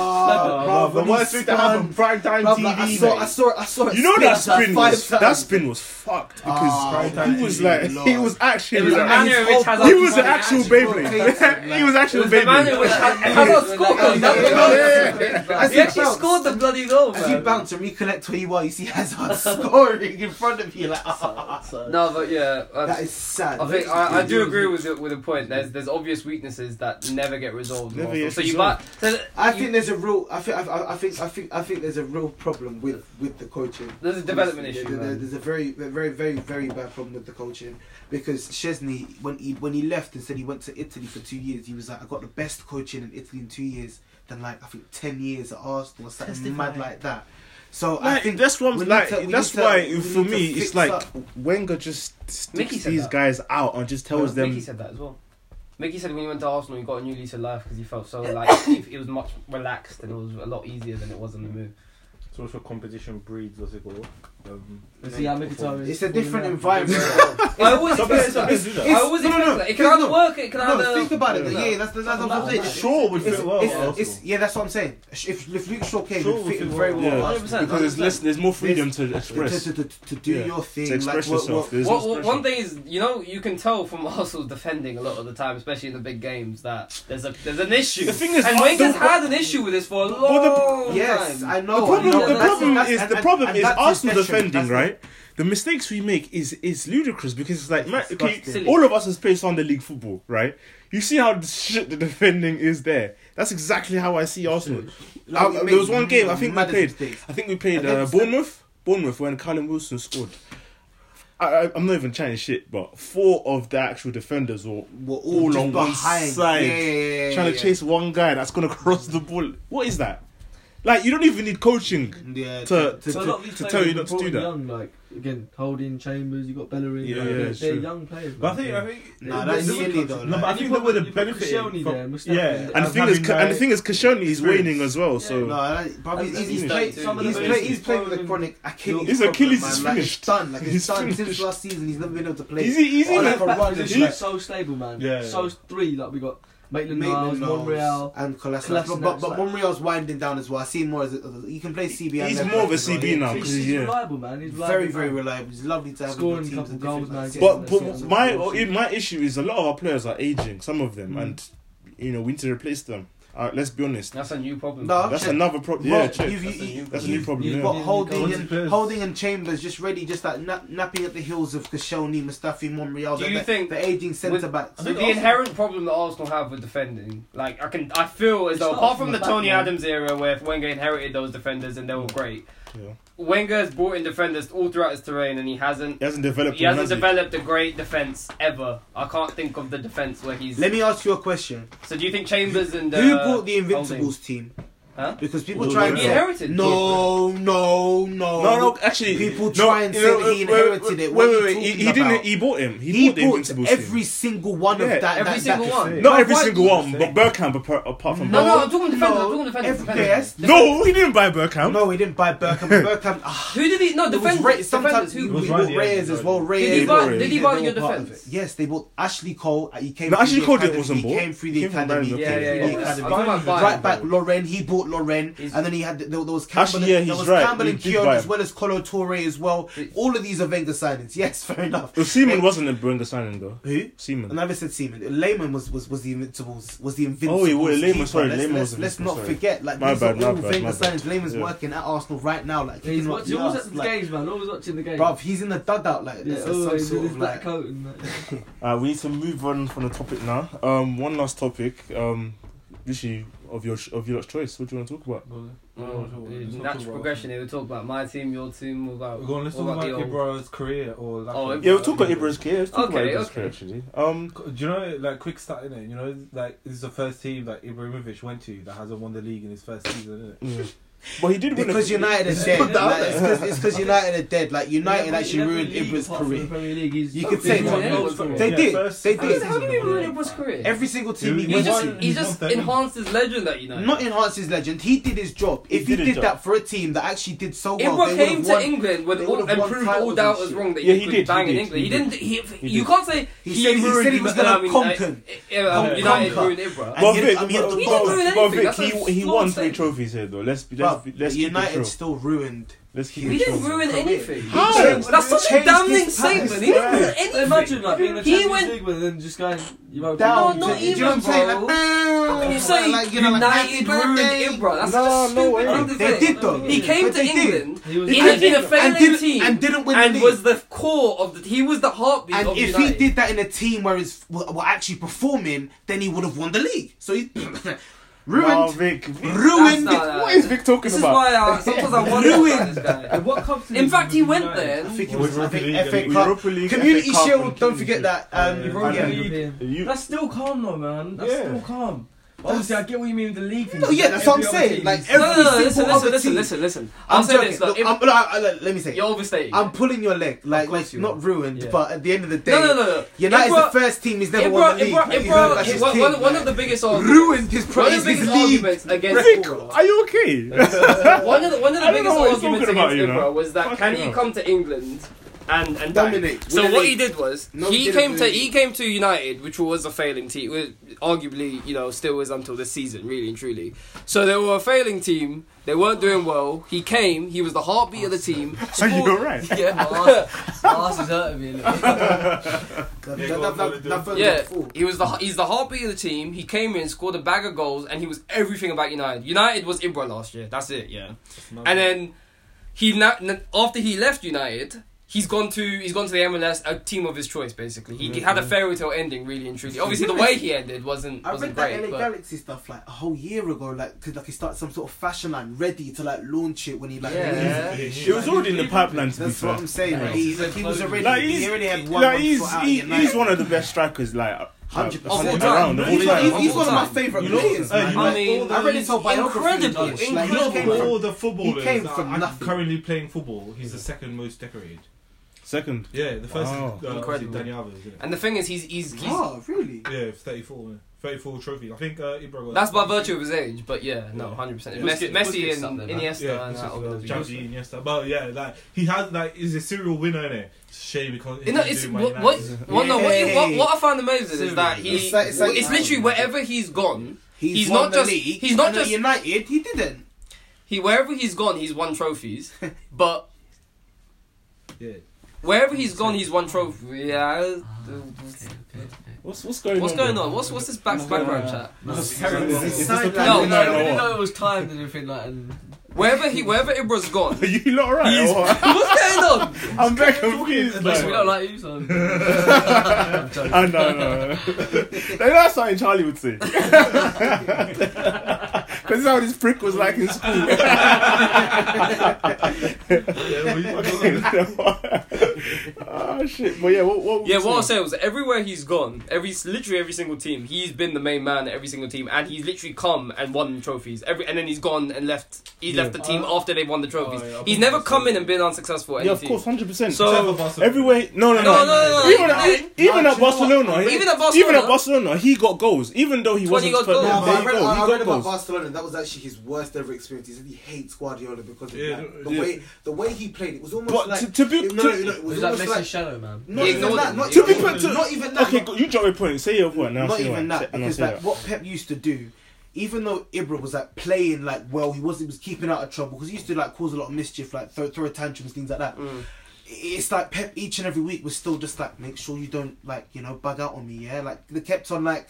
Speaker 1: Oh,
Speaker 7: The worst thing to happen, prime time
Speaker 1: Bruv,
Speaker 7: TV.
Speaker 1: like, I saw it.
Speaker 3: you know that
Speaker 1: spin
Speaker 3: spin
Speaker 1: like
Speaker 3: was
Speaker 1: 5
Speaker 3: that
Speaker 1: times.
Speaker 3: spin was fucked
Speaker 1: Oh,
Speaker 3: because he was
Speaker 7: TV,
Speaker 3: like
Speaker 1: Lord.
Speaker 3: he was actually
Speaker 2: It was the
Speaker 3: like,
Speaker 2: manner in which Hazard
Speaker 3: he was an
Speaker 2: scored.
Speaker 3: actual Beyblade. He was
Speaker 2: It
Speaker 3: actual
Speaker 2: was the man in which
Speaker 3: Beyblade.
Speaker 2: Hazard scored.
Speaker 1: Yeah,
Speaker 2: That's the
Speaker 1: yeah,
Speaker 2: goal.
Speaker 1: As
Speaker 2: He
Speaker 1: he
Speaker 2: actually
Speaker 1: bounced.
Speaker 2: scored the bloody goal,
Speaker 1: As you
Speaker 2: man.
Speaker 1: bounce and recollect where you are, you see Hazard scoring in front of you. Like,
Speaker 2: No, but yeah,
Speaker 1: that is sad.
Speaker 2: I think I do agree with the point. There's obvious weaknesses that never get resolved.
Speaker 3: Never
Speaker 2: also.
Speaker 3: get
Speaker 2: So you
Speaker 3: resolved.
Speaker 2: but
Speaker 1: I think there's a real. I think there's a real problem with the coaching.
Speaker 2: there's a development issue. man.
Speaker 1: There's a very bad problem with the coaching because Szczesny, when he left and said he went to Italy for 2 years, he was like, I got the best coaching in Italy in 2 years than like I think 10 years at Arsenal or something mad like that. So I
Speaker 3: Like,
Speaker 1: think
Speaker 3: that's what
Speaker 1: we
Speaker 3: I'm
Speaker 1: need
Speaker 3: like.
Speaker 1: to- we
Speaker 3: That's
Speaker 1: need to-
Speaker 3: why
Speaker 1: we
Speaker 3: for
Speaker 1: need to
Speaker 3: me
Speaker 1: fix
Speaker 3: it's like
Speaker 1: up.
Speaker 3: Wenger just
Speaker 2: Mickey
Speaker 3: sticks
Speaker 2: said
Speaker 3: these
Speaker 2: that.
Speaker 3: guys out and just tells them.
Speaker 2: Mickey said that as well. Mickey said when he went to Arsenal, he got a new lease of life because he felt so like it was much relaxed and it was a lot easier than it was on the move.
Speaker 7: Social competition breeds, what's it called?
Speaker 6: See how Mkhitaryan is
Speaker 1: It's a
Speaker 6: falling
Speaker 1: different
Speaker 6: down.
Speaker 1: environment.
Speaker 2: I always
Speaker 7: Some
Speaker 2: expect
Speaker 7: players
Speaker 2: that.
Speaker 7: do that.
Speaker 2: I always expect that. It can either work. It can
Speaker 1: No,
Speaker 2: either.
Speaker 1: think about it. Yeah, that's what I'm saying.
Speaker 7: Shaw would fit well. at Arsenal.
Speaker 1: Yeah, that's what I'm saying. If Luke Shaw came,
Speaker 7: Shaw
Speaker 1: he'd
Speaker 7: would
Speaker 1: fit
Speaker 7: fit
Speaker 1: very
Speaker 7: well.
Speaker 1: well.
Speaker 3: Yeah,
Speaker 2: 100%,
Speaker 3: because there's less, there's more freedom to express.
Speaker 1: To do
Speaker 3: Yeah.
Speaker 1: your thing,
Speaker 3: To express
Speaker 1: like,
Speaker 3: yourself. There's
Speaker 2: What,
Speaker 3: expression.
Speaker 2: one thing is, you can tell from Arsenal's defending a lot of the time, especially in the big games, that there's an issue.
Speaker 3: The thing is,
Speaker 2: and Wenger's had an issue with this for a long
Speaker 1: Yes,
Speaker 2: time.
Speaker 1: I know.
Speaker 3: The problem,
Speaker 1: I know.
Speaker 3: the
Speaker 1: That's-
Speaker 3: problem
Speaker 1: that's-
Speaker 3: is
Speaker 1: and-
Speaker 3: the problem
Speaker 1: and
Speaker 3: is
Speaker 1: that's his
Speaker 3: Arsenal
Speaker 1: detriment.
Speaker 3: defending,
Speaker 1: That's
Speaker 3: right? The mistakes we make is ludicrous because it's like, man, okay,
Speaker 1: disgusting.
Speaker 3: all of us has played Sunday League football, right? You see how the shit the defending is there. That's exactly how I see Arsenal.
Speaker 1: Like, we
Speaker 3: There was
Speaker 1: make
Speaker 3: one game I think we
Speaker 1: mad
Speaker 3: played.
Speaker 1: mistakes.
Speaker 3: I think we played
Speaker 1: Against
Speaker 3: Bournemouth when Callum Wilson scored. I'm not even chatting shit, but 4 of the actual defenders were all
Speaker 1: just
Speaker 3: on one
Speaker 1: behind.
Speaker 3: side,
Speaker 1: Yeah,
Speaker 3: trying to chase one guy that's gonna cross the ball. What is that? Like, you don't even need coaching
Speaker 1: Yeah,
Speaker 3: to
Speaker 6: So a lot of these
Speaker 3: tell
Speaker 6: players
Speaker 3: you
Speaker 6: are
Speaker 3: not to do
Speaker 6: brought
Speaker 3: that.
Speaker 6: Young, like again, Holding, Chambers, you got Bellerin.
Speaker 7: Yeah,
Speaker 6: like,
Speaker 3: yeah,
Speaker 6: they're
Speaker 3: it's true.
Speaker 6: young players.
Speaker 7: But
Speaker 6: man.
Speaker 7: I think
Speaker 1: Nah, that's silly though.
Speaker 7: No, but I
Speaker 6: And
Speaker 7: think
Speaker 6: you
Speaker 7: they would
Speaker 6: put-
Speaker 7: have
Speaker 6: you put
Speaker 7: benefited
Speaker 6: Koscielny
Speaker 7: from
Speaker 6: there, Mustafi
Speaker 7: yeah.
Speaker 6: there.
Speaker 3: And the thing is, Koscielny is
Speaker 7: Sprints.
Speaker 3: waning as well. So
Speaker 1: No, bruv,
Speaker 6: And
Speaker 1: he's
Speaker 6: he's
Speaker 1: played.
Speaker 6: some of the
Speaker 1: He's
Speaker 6: best
Speaker 1: played. He's
Speaker 6: he's
Speaker 1: played with a
Speaker 6: played
Speaker 1: chronic Achilles.
Speaker 3: His
Speaker 1: problem,
Speaker 3: Achilles
Speaker 1: man.
Speaker 3: is
Speaker 1: Like,
Speaker 3: finished.
Speaker 1: It's done. Like
Speaker 3: He's
Speaker 1: it's done since
Speaker 3: finished.
Speaker 1: last season. He's never been able to play.
Speaker 3: he's
Speaker 1: Or
Speaker 3: in
Speaker 1: like
Speaker 3: a
Speaker 1: a run.
Speaker 6: Position
Speaker 1: Like,
Speaker 6: is so stable, man.
Speaker 1: Yeah.
Speaker 6: So three, like we got Maitland-Niles,
Speaker 1: Maitland-Niles
Speaker 6: Monreal.
Speaker 1: and Kolasinac.
Speaker 6: Kolasinac,
Speaker 1: But
Speaker 6: like-
Speaker 1: Monreal's winding down as well. I see him more as he can play CB. and
Speaker 3: He's
Speaker 1: left
Speaker 3: more of
Speaker 1: back
Speaker 3: a
Speaker 1: as well.
Speaker 3: CB now.
Speaker 6: He's
Speaker 3: Yeah.
Speaker 6: reliable, man. He's reliable,
Speaker 1: Very, very
Speaker 6: man.
Speaker 1: reliable. He's lovely to have
Speaker 6: Scoring
Speaker 1: in the
Speaker 6: a
Speaker 1: teams
Speaker 6: couple
Speaker 1: and
Speaker 6: goals,
Speaker 1: different,
Speaker 6: man.
Speaker 1: like,
Speaker 3: But my issue is a lot of our players are aging. Some of them, and we need to replace them. Let's be honest.
Speaker 2: That's a new problem.
Speaker 1: No,
Speaker 3: That's
Speaker 1: check.
Speaker 3: another problem.
Speaker 1: Bro,
Speaker 3: Yeah, check. That's a new problem.
Speaker 1: You've
Speaker 3: Yeah.
Speaker 1: got
Speaker 6: Yeah.
Speaker 1: Holding and Chambers just ready, just like napping at the heels of Koscielny, Mustafi, Monreal.
Speaker 2: Do you think
Speaker 1: the aging centre backs?
Speaker 2: With the inherent problem that Arsenal have with defending, like I feel as though
Speaker 6: It's
Speaker 2: apart
Speaker 6: not
Speaker 2: from the
Speaker 6: from the
Speaker 2: Tony
Speaker 6: back, man.
Speaker 2: Adams era where Wenger inherited those defenders and they were great,
Speaker 3: Yeah.
Speaker 2: Wenger's brought in defenders all throughout his terrain and he hasn't
Speaker 3: Developed.
Speaker 2: He hasn't
Speaker 3: has he?
Speaker 2: developed a great defence ever. I can't think of the defence where he's.
Speaker 1: Let me ask you a question.
Speaker 2: So do you think Chambers and
Speaker 1: Who brought the
Speaker 2: Holding-
Speaker 1: Invincibles team?
Speaker 2: Huh?
Speaker 1: Because people
Speaker 3: Well,
Speaker 1: try and
Speaker 2: He
Speaker 3: yeah.
Speaker 2: inherited.
Speaker 1: no.
Speaker 3: No, actually,
Speaker 1: People try and say that he inherited it. What are you
Speaker 3: Wait.
Speaker 1: talking
Speaker 3: He didn't.
Speaker 1: about?
Speaker 3: He bought him.
Speaker 1: He
Speaker 3: bought the
Speaker 1: bought
Speaker 3: Invincibles
Speaker 1: every
Speaker 3: team.
Speaker 1: single one
Speaker 3: Yeah,
Speaker 1: of that.
Speaker 2: every
Speaker 1: that,
Speaker 2: single
Speaker 1: that
Speaker 2: one.
Speaker 3: Not
Speaker 2: No,
Speaker 3: every
Speaker 2: why-
Speaker 3: single one, but Bergkamp apart from.
Speaker 2: No, I'm talking defenders.
Speaker 1: no.
Speaker 2: I'm talking defenders.
Speaker 1: Every-
Speaker 2: defenders.
Speaker 1: yes.
Speaker 3: No, he didn't buy Bergkamp.
Speaker 1: No, he didn't buy Bergkamp. Bergkamp.
Speaker 2: Who did he? No,
Speaker 1: It was
Speaker 2: defenders.
Speaker 1: sometimes
Speaker 2: Defenders.
Speaker 1: we
Speaker 2: Who?
Speaker 1: bought
Speaker 7: Ryan,
Speaker 1: Reyes
Speaker 7: yeah,
Speaker 1: as well.
Speaker 7: Did
Speaker 1: Reyes.
Speaker 2: he buy-
Speaker 3: Reyes.
Speaker 2: did he buy
Speaker 1: They
Speaker 2: your
Speaker 1: were part of
Speaker 2: defence?
Speaker 1: it. Yes, they bought Ashley Cole. He came.
Speaker 3: No,
Speaker 1: through
Speaker 3: Ashley
Speaker 1: the
Speaker 3: Cole
Speaker 1: academy.
Speaker 3: wasn't
Speaker 1: He
Speaker 3: bought.
Speaker 1: came through
Speaker 3: He
Speaker 1: the
Speaker 3: came from
Speaker 1: academy.
Speaker 3: Bayern,
Speaker 1: He
Speaker 2: Yeah,
Speaker 1: came
Speaker 2: yeah,
Speaker 1: through
Speaker 2: yeah.
Speaker 1: the
Speaker 2: I'm
Speaker 1: academy.
Speaker 2: talking about Bayern.
Speaker 1: Right back, Loren. He bought Loren,
Speaker 2: He's-
Speaker 1: and then there was Campbell.
Speaker 3: Actually, yeah,
Speaker 1: there
Speaker 3: he's
Speaker 1: was
Speaker 3: right.
Speaker 1: Campbell
Speaker 3: He
Speaker 1: and
Speaker 3: did
Speaker 1: Keown
Speaker 3: buy
Speaker 1: as
Speaker 3: him.
Speaker 1: well as Colo Touré as well. All of these are Wenger signings. Yes, fair enough.
Speaker 3: Seaman wasn't a Wenger signing though.
Speaker 1: Who?
Speaker 3: Seaman.
Speaker 1: I never said Seaman. Lehman was the Invincibles. Was the Invincibles.
Speaker 3: Oh, he was- Lehman,
Speaker 1: keeper.
Speaker 3: sorry,
Speaker 1: Let's-
Speaker 3: Lehman
Speaker 1: let's-
Speaker 3: was
Speaker 1: Let's
Speaker 3: Invincible,
Speaker 1: not
Speaker 3: sorry.
Speaker 1: forget. Like
Speaker 3: My
Speaker 1: these
Speaker 3: bad,
Speaker 1: are
Speaker 3: my
Speaker 1: all
Speaker 3: bad,
Speaker 1: Wenger
Speaker 3: my bad.
Speaker 1: signings. Lehman's
Speaker 3: Yeah.
Speaker 1: working at Arsenal right now. Like
Speaker 6: He's
Speaker 1: kicking up
Speaker 6: watching,
Speaker 1: the
Speaker 6: always
Speaker 1: arse,
Speaker 6: at the
Speaker 1: like,
Speaker 6: games, man. Always watching the games.
Speaker 1: bruv, he's in the dugout. Like
Speaker 6: Yeah,
Speaker 1: there's
Speaker 6: always
Speaker 1: some
Speaker 6: with
Speaker 1: sort
Speaker 6: his
Speaker 1: of
Speaker 6: black
Speaker 1: like.
Speaker 6: coat and that.
Speaker 3: We need to move on from the topic now. One last topic. Literally of your lot's choice. What do you want to talk about?
Speaker 2: Natural progression. They would talk about my team, your team. What about?
Speaker 7: We're going. Let's
Speaker 2: what
Speaker 7: talk about
Speaker 2: the old-
Speaker 7: Ibra's career or. Like
Speaker 2: Oh,
Speaker 3: Yeah, we'll talk about Ibra's career. Let's talk
Speaker 2: Okay,
Speaker 3: about Ibra's
Speaker 2: okay.
Speaker 3: career actually.
Speaker 7: Do you know, like, quick start in it? You know, like, this is the first team that Ibrahimovic went to that hasn't won the league in his first season, isn't it?
Speaker 3: But he did win
Speaker 1: Because United are dead. Like, it's because United are dead. Like United actually ruined Ibra's career. You could say
Speaker 2: that.
Speaker 1: They did.
Speaker 7: first-
Speaker 1: They
Speaker 7: first
Speaker 1: did.
Speaker 2: How do you
Speaker 7: season,
Speaker 2: ruin Ibra's career?
Speaker 1: Every single team he
Speaker 7: He
Speaker 1: went
Speaker 2: He
Speaker 7: won-
Speaker 1: to.
Speaker 2: just
Speaker 7: He's won 30.
Speaker 2: enhanced his legend at United.
Speaker 1: Not enhance his legend. He did his job. If he
Speaker 3: did his
Speaker 1: did
Speaker 3: job.
Speaker 1: that for a team that actually did so well,
Speaker 2: Ibra
Speaker 1: they
Speaker 2: came
Speaker 1: would've
Speaker 2: to
Speaker 1: won.
Speaker 2: England with
Speaker 1: they
Speaker 2: all,
Speaker 1: would've
Speaker 2: and
Speaker 1: won
Speaker 2: proved all
Speaker 1: titles
Speaker 2: doubters
Speaker 1: and shit.
Speaker 2: wrong that
Speaker 3: Yeah,
Speaker 2: he
Speaker 3: he
Speaker 2: could
Speaker 3: did,
Speaker 2: bang
Speaker 3: he
Speaker 2: in
Speaker 3: did,
Speaker 2: England.
Speaker 3: he
Speaker 2: He didn't.
Speaker 3: did.
Speaker 2: You can't say
Speaker 1: He said he was gonna conquer.
Speaker 2: United
Speaker 1: conquer.
Speaker 2: ruined Ibra.
Speaker 1: And
Speaker 3: But
Speaker 1: he
Speaker 3: Vic,
Speaker 1: had- he had the
Speaker 2: He
Speaker 1: goal.
Speaker 2: didn't ruin
Speaker 3: but
Speaker 2: anything.
Speaker 3: Vic,
Speaker 2: That's a
Speaker 3: he
Speaker 2: flawed
Speaker 3: won 3
Speaker 2: statement.
Speaker 3: trophies here though. Let's
Speaker 1: But
Speaker 3: keep it
Speaker 1: United
Speaker 3: true.
Speaker 1: still ruined.
Speaker 3: Let's keep
Speaker 2: He
Speaker 3: it
Speaker 2: didn't
Speaker 3: true.
Speaker 2: ruin anything.
Speaker 3: How?
Speaker 2: That's such a
Speaker 1: Changed
Speaker 2: damning
Speaker 1: his
Speaker 2: statement.
Speaker 1: past.
Speaker 2: He didn't ruin anything.
Speaker 6: Imagine like being in the
Speaker 2: He
Speaker 6: Champions
Speaker 2: went-
Speaker 6: League and then just going, you wrote
Speaker 1: Down.
Speaker 2: No, not
Speaker 1: Do you know what I'm
Speaker 2: even,
Speaker 1: saying?
Speaker 2: bro.
Speaker 1: Like,
Speaker 2: How can you say
Speaker 1: like, you know, like,
Speaker 2: United
Speaker 1: happy
Speaker 2: ruined
Speaker 1: birthday.
Speaker 2: Ibra? That's
Speaker 3: No,
Speaker 2: such a
Speaker 3: no
Speaker 2: stupid
Speaker 3: way.
Speaker 2: thing to
Speaker 1: They
Speaker 2: say.
Speaker 1: did though.
Speaker 2: He came
Speaker 1: But
Speaker 2: to
Speaker 1: they did.
Speaker 2: England
Speaker 6: He was
Speaker 2: in
Speaker 1: And
Speaker 2: a failing
Speaker 1: didn't-
Speaker 2: team
Speaker 1: and didn't win the
Speaker 2: and
Speaker 1: league.
Speaker 2: was the core of the. He was the heartbeat
Speaker 1: And
Speaker 2: of
Speaker 1: if
Speaker 2: United.
Speaker 1: he did that in a team where it's were actually performing, then he would have won the league. So he
Speaker 3: No,
Speaker 1: ruined.
Speaker 3: Vic.
Speaker 1: Ruined.
Speaker 2: That's not-
Speaker 3: What is Vic talking
Speaker 2: This is
Speaker 3: about?
Speaker 2: why sometimes I wonder about this guy.
Speaker 7: And what comes to
Speaker 2: In fact, he went
Speaker 7: United?
Speaker 2: there.
Speaker 1: I think it
Speaker 7: With
Speaker 1: was. I
Speaker 7: Europa
Speaker 1: think
Speaker 7: League
Speaker 1: FA
Speaker 7: and
Speaker 1: Cup,
Speaker 3: Europa League,
Speaker 1: Community
Speaker 3: FA Cup
Speaker 1: Shield.
Speaker 3: and
Speaker 1: Don't forget that.
Speaker 6: Europa
Speaker 7: Yeah.
Speaker 3: You,
Speaker 6: That's still calm though, man. That's
Speaker 3: Yeah.
Speaker 6: still calm. Obviously, I get what you mean with the league thing.
Speaker 1: No, yeah, that's what I'm
Speaker 6: Every other
Speaker 1: saying.
Speaker 6: team
Speaker 1: Like
Speaker 6: is-
Speaker 1: every
Speaker 2: No,
Speaker 1: single
Speaker 2: listen,
Speaker 1: other team.
Speaker 2: listen. I'll
Speaker 1: I'm
Speaker 2: say
Speaker 1: joking.
Speaker 2: this.
Speaker 1: Look,
Speaker 2: Look,
Speaker 1: let me say.
Speaker 2: you're overstating.
Speaker 1: I'm pulling your leg. Like
Speaker 2: course you
Speaker 1: not
Speaker 2: are.
Speaker 1: ruined,
Speaker 2: Yeah.
Speaker 1: but at the end of the day,
Speaker 2: No.
Speaker 1: United's
Speaker 2: Ibra-
Speaker 1: the first team he's never won the league. Like, you know, that's his team,
Speaker 2: One
Speaker 1: like,
Speaker 2: of the biggest arguments.
Speaker 1: ruined his
Speaker 2: One of
Speaker 1: his
Speaker 2: the biggest
Speaker 1: league.
Speaker 2: arguments against
Speaker 3: Vic,
Speaker 2: Ibra.
Speaker 3: are you okay?
Speaker 2: One of the
Speaker 3: I don't
Speaker 2: biggest
Speaker 3: know what he's
Speaker 2: arguments
Speaker 3: talking
Speaker 2: against
Speaker 3: about, you know.
Speaker 2: Ibra was that
Speaker 3: Fucking
Speaker 2: can he
Speaker 3: hell.
Speaker 2: come to England and
Speaker 1: Dominate.
Speaker 2: So
Speaker 1: Win the
Speaker 2: what
Speaker 1: league.
Speaker 2: he did was
Speaker 1: No,
Speaker 2: he
Speaker 1: he didn't
Speaker 2: came
Speaker 1: win
Speaker 2: to
Speaker 1: the
Speaker 2: he
Speaker 1: league.
Speaker 2: came to United, which was a failing team. Was arguably, still is until this season, really and truly. So they were a failing team. They weren't doing well. He came. He was the heartbeat of the team.
Speaker 3: Are you alright?
Speaker 2: Yeah.
Speaker 6: My ass is hurting me a little bit.
Speaker 2: Yeah, he's the heartbeat of the team. He came in, scored a bag of goals, and he was everything about United. United was Ibra last year. That's it. Yeah, and then after he left United, he's gone to the MLS, a team of his choice. Basically, he had a fairy tale ending, really and truly. Obviously, the way he ended wasn't
Speaker 1: I read
Speaker 2: great.
Speaker 1: that LA
Speaker 2: but
Speaker 1: Galaxy stuff like a whole year ago, like he started some sort of fashion line ready to like launch it when he like.
Speaker 2: Yeah.
Speaker 3: It was already in the pipeline to be
Speaker 1: That's
Speaker 3: fair.
Speaker 1: what I'm saying. Like, he was already.
Speaker 3: Like
Speaker 1: he already had one
Speaker 3: like
Speaker 1: foot out of
Speaker 3: he's
Speaker 1: United.
Speaker 3: one of the best strikers. Like
Speaker 1: 100%.
Speaker 2: Of all
Speaker 3: Around,
Speaker 2: time.
Speaker 3: of all
Speaker 1: He's,
Speaker 3: time.
Speaker 1: he's one of my
Speaker 2: time.
Speaker 1: favourite
Speaker 7: You know-
Speaker 1: players,
Speaker 7: you
Speaker 1: man.
Speaker 7: know-
Speaker 2: I mean,
Speaker 1: I read his whole
Speaker 2: he's
Speaker 1: biography.
Speaker 2: incredible,
Speaker 1: and shit. Like,
Speaker 7: You know,
Speaker 1: he came
Speaker 7: of
Speaker 1: from-
Speaker 7: all the footballers
Speaker 1: came
Speaker 7: that
Speaker 1: from
Speaker 7: are
Speaker 1: nothing.
Speaker 7: currently playing football, he's the second most decorated.
Speaker 3: Second.
Speaker 7: Yeah, the first
Speaker 3: Wow.
Speaker 7: is
Speaker 2: Incredible.
Speaker 7: Dani Alves, isn't it?
Speaker 2: And the thing is, he's
Speaker 1: Oh, really?
Speaker 7: Yeah, 34 trophies. I think Ibra got.
Speaker 2: that's by virtue of his age. But yeah, no, 100%.
Speaker 4: Busquets-
Speaker 2: Messi
Speaker 4: Busquets
Speaker 2: and
Speaker 4: up there, man.
Speaker 2: Iniesta
Speaker 7: Yeah,
Speaker 2: and that all gonna be-
Speaker 7: Xavi, Iniesta. But yeah, like he has like he's a serial winner in it. It's a shame because
Speaker 2: You know, it's what I find amazing is that he.
Speaker 1: It's like- it's like-
Speaker 2: it's literally wherever he's gone.
Speaker 1: He's
Speaker 2: not
Speaker 1: won the
Speaker 2: just-
Speaker 1: league,
Speaker 2: he's not
Speaker 1: and at
Speaker 2: just-
Speaker 1: United. He didn't.
Speaker 2: Wherever he's gone, he's won trophies. But
Speaker 7: Yeah.
Speaker 2: wherever he's gone, he's won trophy. Yeah.
Speaker 3: What's going on?
Speaker 2: What's going
Speaker 3: bro?
Speaker 2: on? What's this background chat?
Speaker 3: Is
Speaker 6: terrible.
Speaker 3: this the
Speaker 1: Sign
Speaker 3: plan?
Speaker 2: No,
Speaker 6: I
Speaker 2: no,
Speaker 6: didn't
Speaker 3: what?
Speaker 6: know it was timed and everything like. And
Speaker 2: Wherever Ibra's gone,
Speaker 3: Are you lot right?
Speaker 2: he's.
Speaker 3: or what?
Speaker 2: What's going on?
Speaker 3: I'm very confused.
Speaker 6: we
Speaker 3: like-
Speaker 6: don't like you, so.
Speaker 3: I know. That's something Charlie would say. Because this is how this prick was like in school. Oh shit! But yeah, what
Speaker 2: Yeah, what I'll say was everywhere he's gone, literally every single team, he's been the main man at every single team, and he's literally come and won trophies. And then he's gone and left. He left the team after they won the trophies.
Speaker 7: yeah,
Speaker 2: He's never come in and been unsuccessful at
Speaker 3: Yeah,
Speaker 2: any
Speaker 3: of
Speaker 2: team.
Speaker 3: course, 100%.
Speaker 2: So
Speaker 3: Everywhere, no.
Speaker 2: No,
Speaker 3: Even
Speaker 2: no,
Speaker 3: at Barcelona,
Speaker 2: Even at Barcelona-
Speaker 3: he got goals. Even though he
Speaker 2: 20
Speaker 3: wasn't.
Speaker 2: got goals.
Speaker 1: No, but
Speaker 3: There
Speaker 1: I
Speaker 3: you
Speaker 1: read,
Speaker 3: go, he
Speaker 1: I
Speaker 3: got
Speaker 1: read about
Speaker 3: goals.
Speaker 1: Barcelona. That was actually his worst ever experience. He said he hates Guardiola because of
Speaker 7: Yeah,
Speaker 1: that.
Speaker 3: yeah.
Speaker 1: The way he played, it was almost
Speaker 3: But
Speaker 1: like
Speaker 3: to be
Speaker 1: it, no,
Speaker 3: to-
Speaker 1: no, it
Speaker 6: Was
Speaker 1: was
Speaker 6: that
Speaker 1: almost
Speaker 6: Messi's
Speaker 1: like
Speaker 6: shadow, man?
Speaker 1: not
Speaker 2: He
Speaker 1: even
Speaker 2: ignored
Speaker 1: that.
Speaker 2: him.
Speaker 1: Not
Speaker 3: To be
Speaker 1: even,
Speaker 3: put to-
Speaker 1: not even that.
Speaker 3: Okay,
Speaker 1: not-
Speaker 3: you drop your point. Say your point now.
Speaker 1: not
Speaker 3: say
Speaker 1: even
Speaker 3: why.
Speaker 1: that,
Speaker 3: And I'll
Speaker 1: because
Speaker 3: say
Speaker 1: like what Pep used to do, even though Ibra was like playing like well, he was keeping out of trouble because he used to like cause a lot of mischief, like throw tantrums, things like that. It's like Pep each and every week was still just like make sure you don't like bug out on me, yeah. Like they kept on like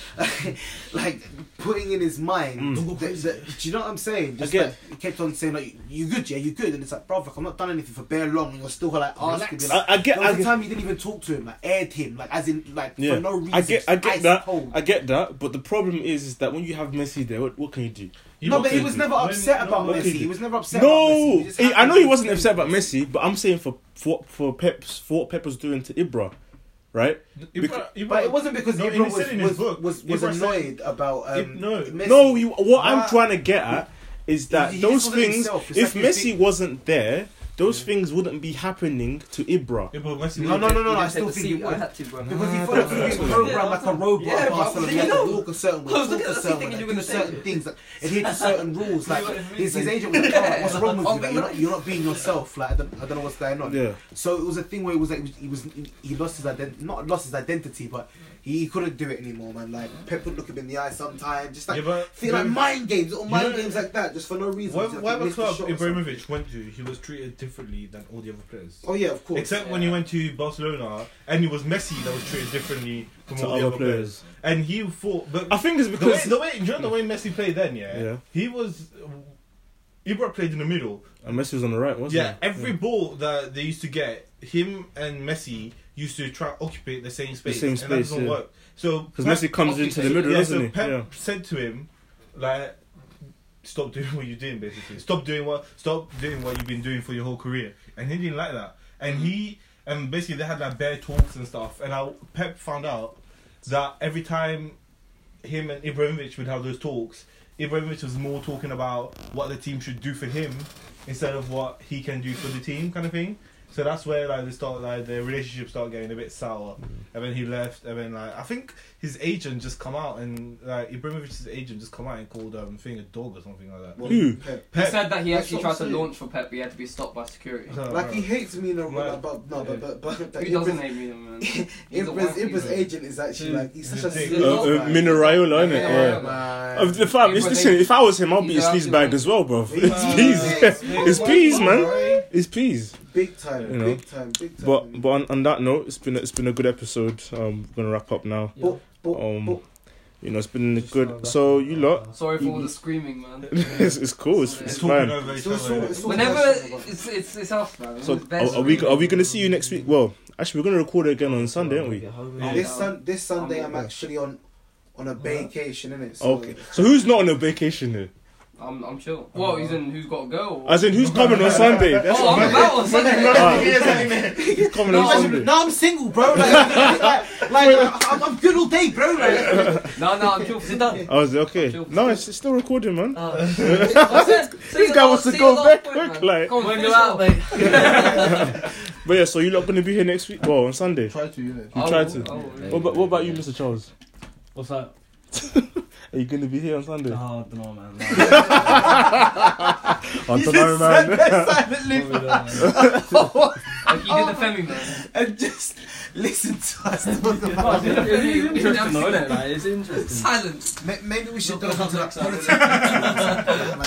Speaker 1: like putting in his mind. Do you know what I'm saying? Just
Speaker 3: get-
Speaker 1: like he kept on saying like you good, yeah, you good, and it's like bro, like, I'm not done anything for bare long, and you're still like asking me. Like,
Speaker 3: I get.
Speaker 1: there was
Speaker 3: I
Speaker 1: a
Speaker 3: get.
Speaker 1: time you didn't even talk to him, like aired him, like as in like
Speaker 3: Yeah,
Speaker 1: for no reason.
Speaker 3: I get
Speaker 1: ice
Speaker 3: that.
Speaker 1: cold.
Speaker 3: I get that. But the problem is that when you have Messi there, what can you do?
Speaker 1: No, but he was never upset about
Speaker 3: no,
Speaker 1: Messi.
Speaker 3: okay.
Speaker 1: He was never upset about Messi. He just
Speaker 3: I
Speaker 1: happened
Speaker 3: know he
Speaker 1: to
Speaker 3: wasn't
Speaker 1: play
Speaker 3: upset
Speaker 1: with
Speaker 3: about
Speaker 1: Messi.
Speaker 3: Messi, but I'm saying for what Pep was doing to Ibra, right?
Speaker 1: But it wasn't because
Speaker 7: No,
Speaker 1: Ibra
Speaker 7: he said in his book,
Speaker 1: was
Speaker 7: Ibra said-
Speaker 1: annoyed about
Speaker 7: no.
Speaker 1: Messi.
Speaker 3: No, what I'm
Speaker 1: Nah.
Speaker 3: trying to get at is that
Speaker 1: He
Speaker 3: those
Speaker 1: just wasn't
Speaker 3: things,
Speaker 1: himself. It's
Speaker 3: if
Speaker 1: like his
Speaker 3: Messi
Speaker 1: big-
Speaker 3: wasn't there, those things wouldn't be happening to Ibra.
Speaker 1: No, I still think it would.
Speaker 6: had to, bro.
Speaker 1: Because he thought he was programmed like a robot.
Speaker 6: Yeah, bro,
Speaker 1: Barcelona. He
Speaker 6: you
Speaker 1: had
Speaker 6: know.
Speaker 1: to walk a certain way,
Speaker 6: I was
Speaker 1: talk
Speaker 6: looking
Speaker 1: a
Speaker 6: at the
Speaker 1: certain
Speaker 6: thing
Speaker 1: way,
Speaker 6: you
Speaker 1: like,
Speaker 6: were
Speaker 1: do
Speaker 6: gonna say.
Speaker 1: certain things, like, adhere to certain rules. Like
Speaker 6: You know what I
Speaker 1: his
Speaker 6: mean?
Speaker 1: agent was like, "Oh, like, what's wrong with
Speaker 6: I'll
Speaker 1: you? Like,
Speaker 6: be
Speaker 1: you're not being yourself. Like I don't know what's going on."
Speaker 3: Yeah.
Speaker 1: So it was a thing where it was like he lost his identity, not lost his identity, but he couldn't do it anymore, man. Like Pep would look him in the eye sometimes, just like
Speaker 7: Yeah, but
Speaker 1: feel like mind games, little mind
Speaker 7: know-
Speaker 1: games like that, just for no reason. Just like
Speaker 7: Whatever
Speaker 1: miss the
Speaker 7: club
Speaker 1: shot or something.
Speaker 7: Ibrahimovic went to, he was treated differently than all the other players.
Speaker 1: Oh yeah, of course.
Speaker 7: Except when he went to Barcelona, and it was Messi that was treated differently from
Speaker 3: To
Speaker 7: all the
Speaker 3: other
Speaker 7: other players. And he thought, but
Speaker 3: I think it's
Speaker 7: the
Speaker 3: because
Speaker 7: way, you know the way Messi played then,
Speaker 3: Yeah.
Speaker 7: he was. Ibra played in the middle.
Speaker 3: Messi was on the right, wasn't
Speaker 7: Yeah,
Speaker 3: he?
Speaker 7: every ball that they used to get, him and Messi used to try to occupy the same space,
Speaker 3: same
Speaker 7: and that
Speaker 3: space,
Speaker 7: doesn't
Speaker 3: yeah.
Speaker 7: work. So
Speaker 3: Because
Speaker 7: Pep-
Speaker 3: Messi comes into the middle,
Speaker 7: yeah,
Speaker 3: doesn't
Speaker 7: so
Speaker 3: he?
Speaker 7: Pep
Speaker 3: Yeah.
Speaker 7: said to him, like, stop doing what you're doing, basically. Stop doing what you've been doing for your whole career. And he didn't like that. And basically they had like bare talks and stuff. And Pep found out that every time him and Ibrahimovic would have those talks, Ibrahimovic was more talking about what the team should do for him instead of what he can do for the team, kind of thing. So that's where the relationship started getting a bit sour, and then he left, and then I think his agent just come out and Ibrahimovic's agent just come out and called thing a dog or something like that.
Speaker 3: Who?
Speaker 1: Pep.
Speaker 2: He said that he
Speaker 1: That's
Speaker 2: actually
Speaker 1: what
Speaker 2: tried
Speaker 1: I'm
Speaker 2: to
Speaker 1: saying.
Speaker 2: launch for Pep, but he had to be stopped by security.
Speaker 1: Like he hates me, no,
Speaker 7: Right.
Speaker 1: but
Speaker 2: Who doesn't hate me, man? He's a
Speaker 1: Ibra's
Speaker 2: wanker.
Speaker 1: agent is actually like he's such a
Speaker 7: He's a
Speaker 1: slow
Speaker 7: dick.
Speaker 1: man.
Speaker 3: Mino Raiola, innit?
Speaker 1: Yeah,
Speaker 3: Yeah.
Speaker 1: man.
Speaker 3: The fam, listen, if I was him, I'll be a
Speaker 2: He's
Speaker 3: sleaze
Speaker 2: a-
Speaker 3: bag as well, bro.
Speaker 1: Yeah.
Speaker 3: It's peas. It's peas, man. It's peas.
Speaker 1: Big time,
Speaker 3: You know.
Speaker 1: big time.
Speaker 3: But on that note, it's been a good episode. We're gonna wrap up now. It's been a good. So you lot,
Speaker 2: Sorry for all the screaming, man.
Speaker 3: it's cool. It's fine.
Speaker 2: Whenever it's us, man.
Speaker 3: So are we gonna see you next week? Well, actually, we're gonna record it again on Sunday, aren't we?
Speaker 1: This Sunday I'm actually on a vacation, innit? So
Speaker 3: Okay. So who's not on a vacation here?
Speaker 2: I'm chill. What? He's in Who's Got a Girl?
Speaker 3: As in, who's coming on Sunday? That's
Speaker 2: Oh, I'm about on Sunday.
Speaker 3: Who's coming on Sunday?
Speaker 1: No, I'm single, bro. I'm good all day, bro.
Speaker 2: No, I'm chill. Sit down.
Speaker 3: Oh, is it okay?
Speaker 2: Chill.
Speaker 3: No, it's still recording, man.
Speaker 4: This
Speaker 3: This guy wants to go back quick, like.
Speaker 2: Come on,
Speaker 4: When
Speaker 2: finish
Speaker 4: go out,
Speaker 2: off.
Speaker 4: mate.
Speaker 3: But yeah, so you're not gonna be here next week? Well, on Sunday.
Speaker 5: Try to, you know.
Speaker 3: You tried to.
Speaker 2: Oh,
Speaker 3: What about you, Mr. Charles?
Speaker 6: What's that?
Speaker 3: Are you gonna be here on Sunday?
Speaker 6: Oh, I don't know, man.
Speaker 3: I don't know, man.
Speaker 2: Like he did the Femi, man.
Speaker 1: And just listen to us.
Speaker 6: It's interesting, though, isn't it? Like, it's interesting.
Speaker 1: Silence. Maybe we should go
Speaker 6: Not
Speaker 1: to
Speaker 6: gonna
Speaker 1: that politics.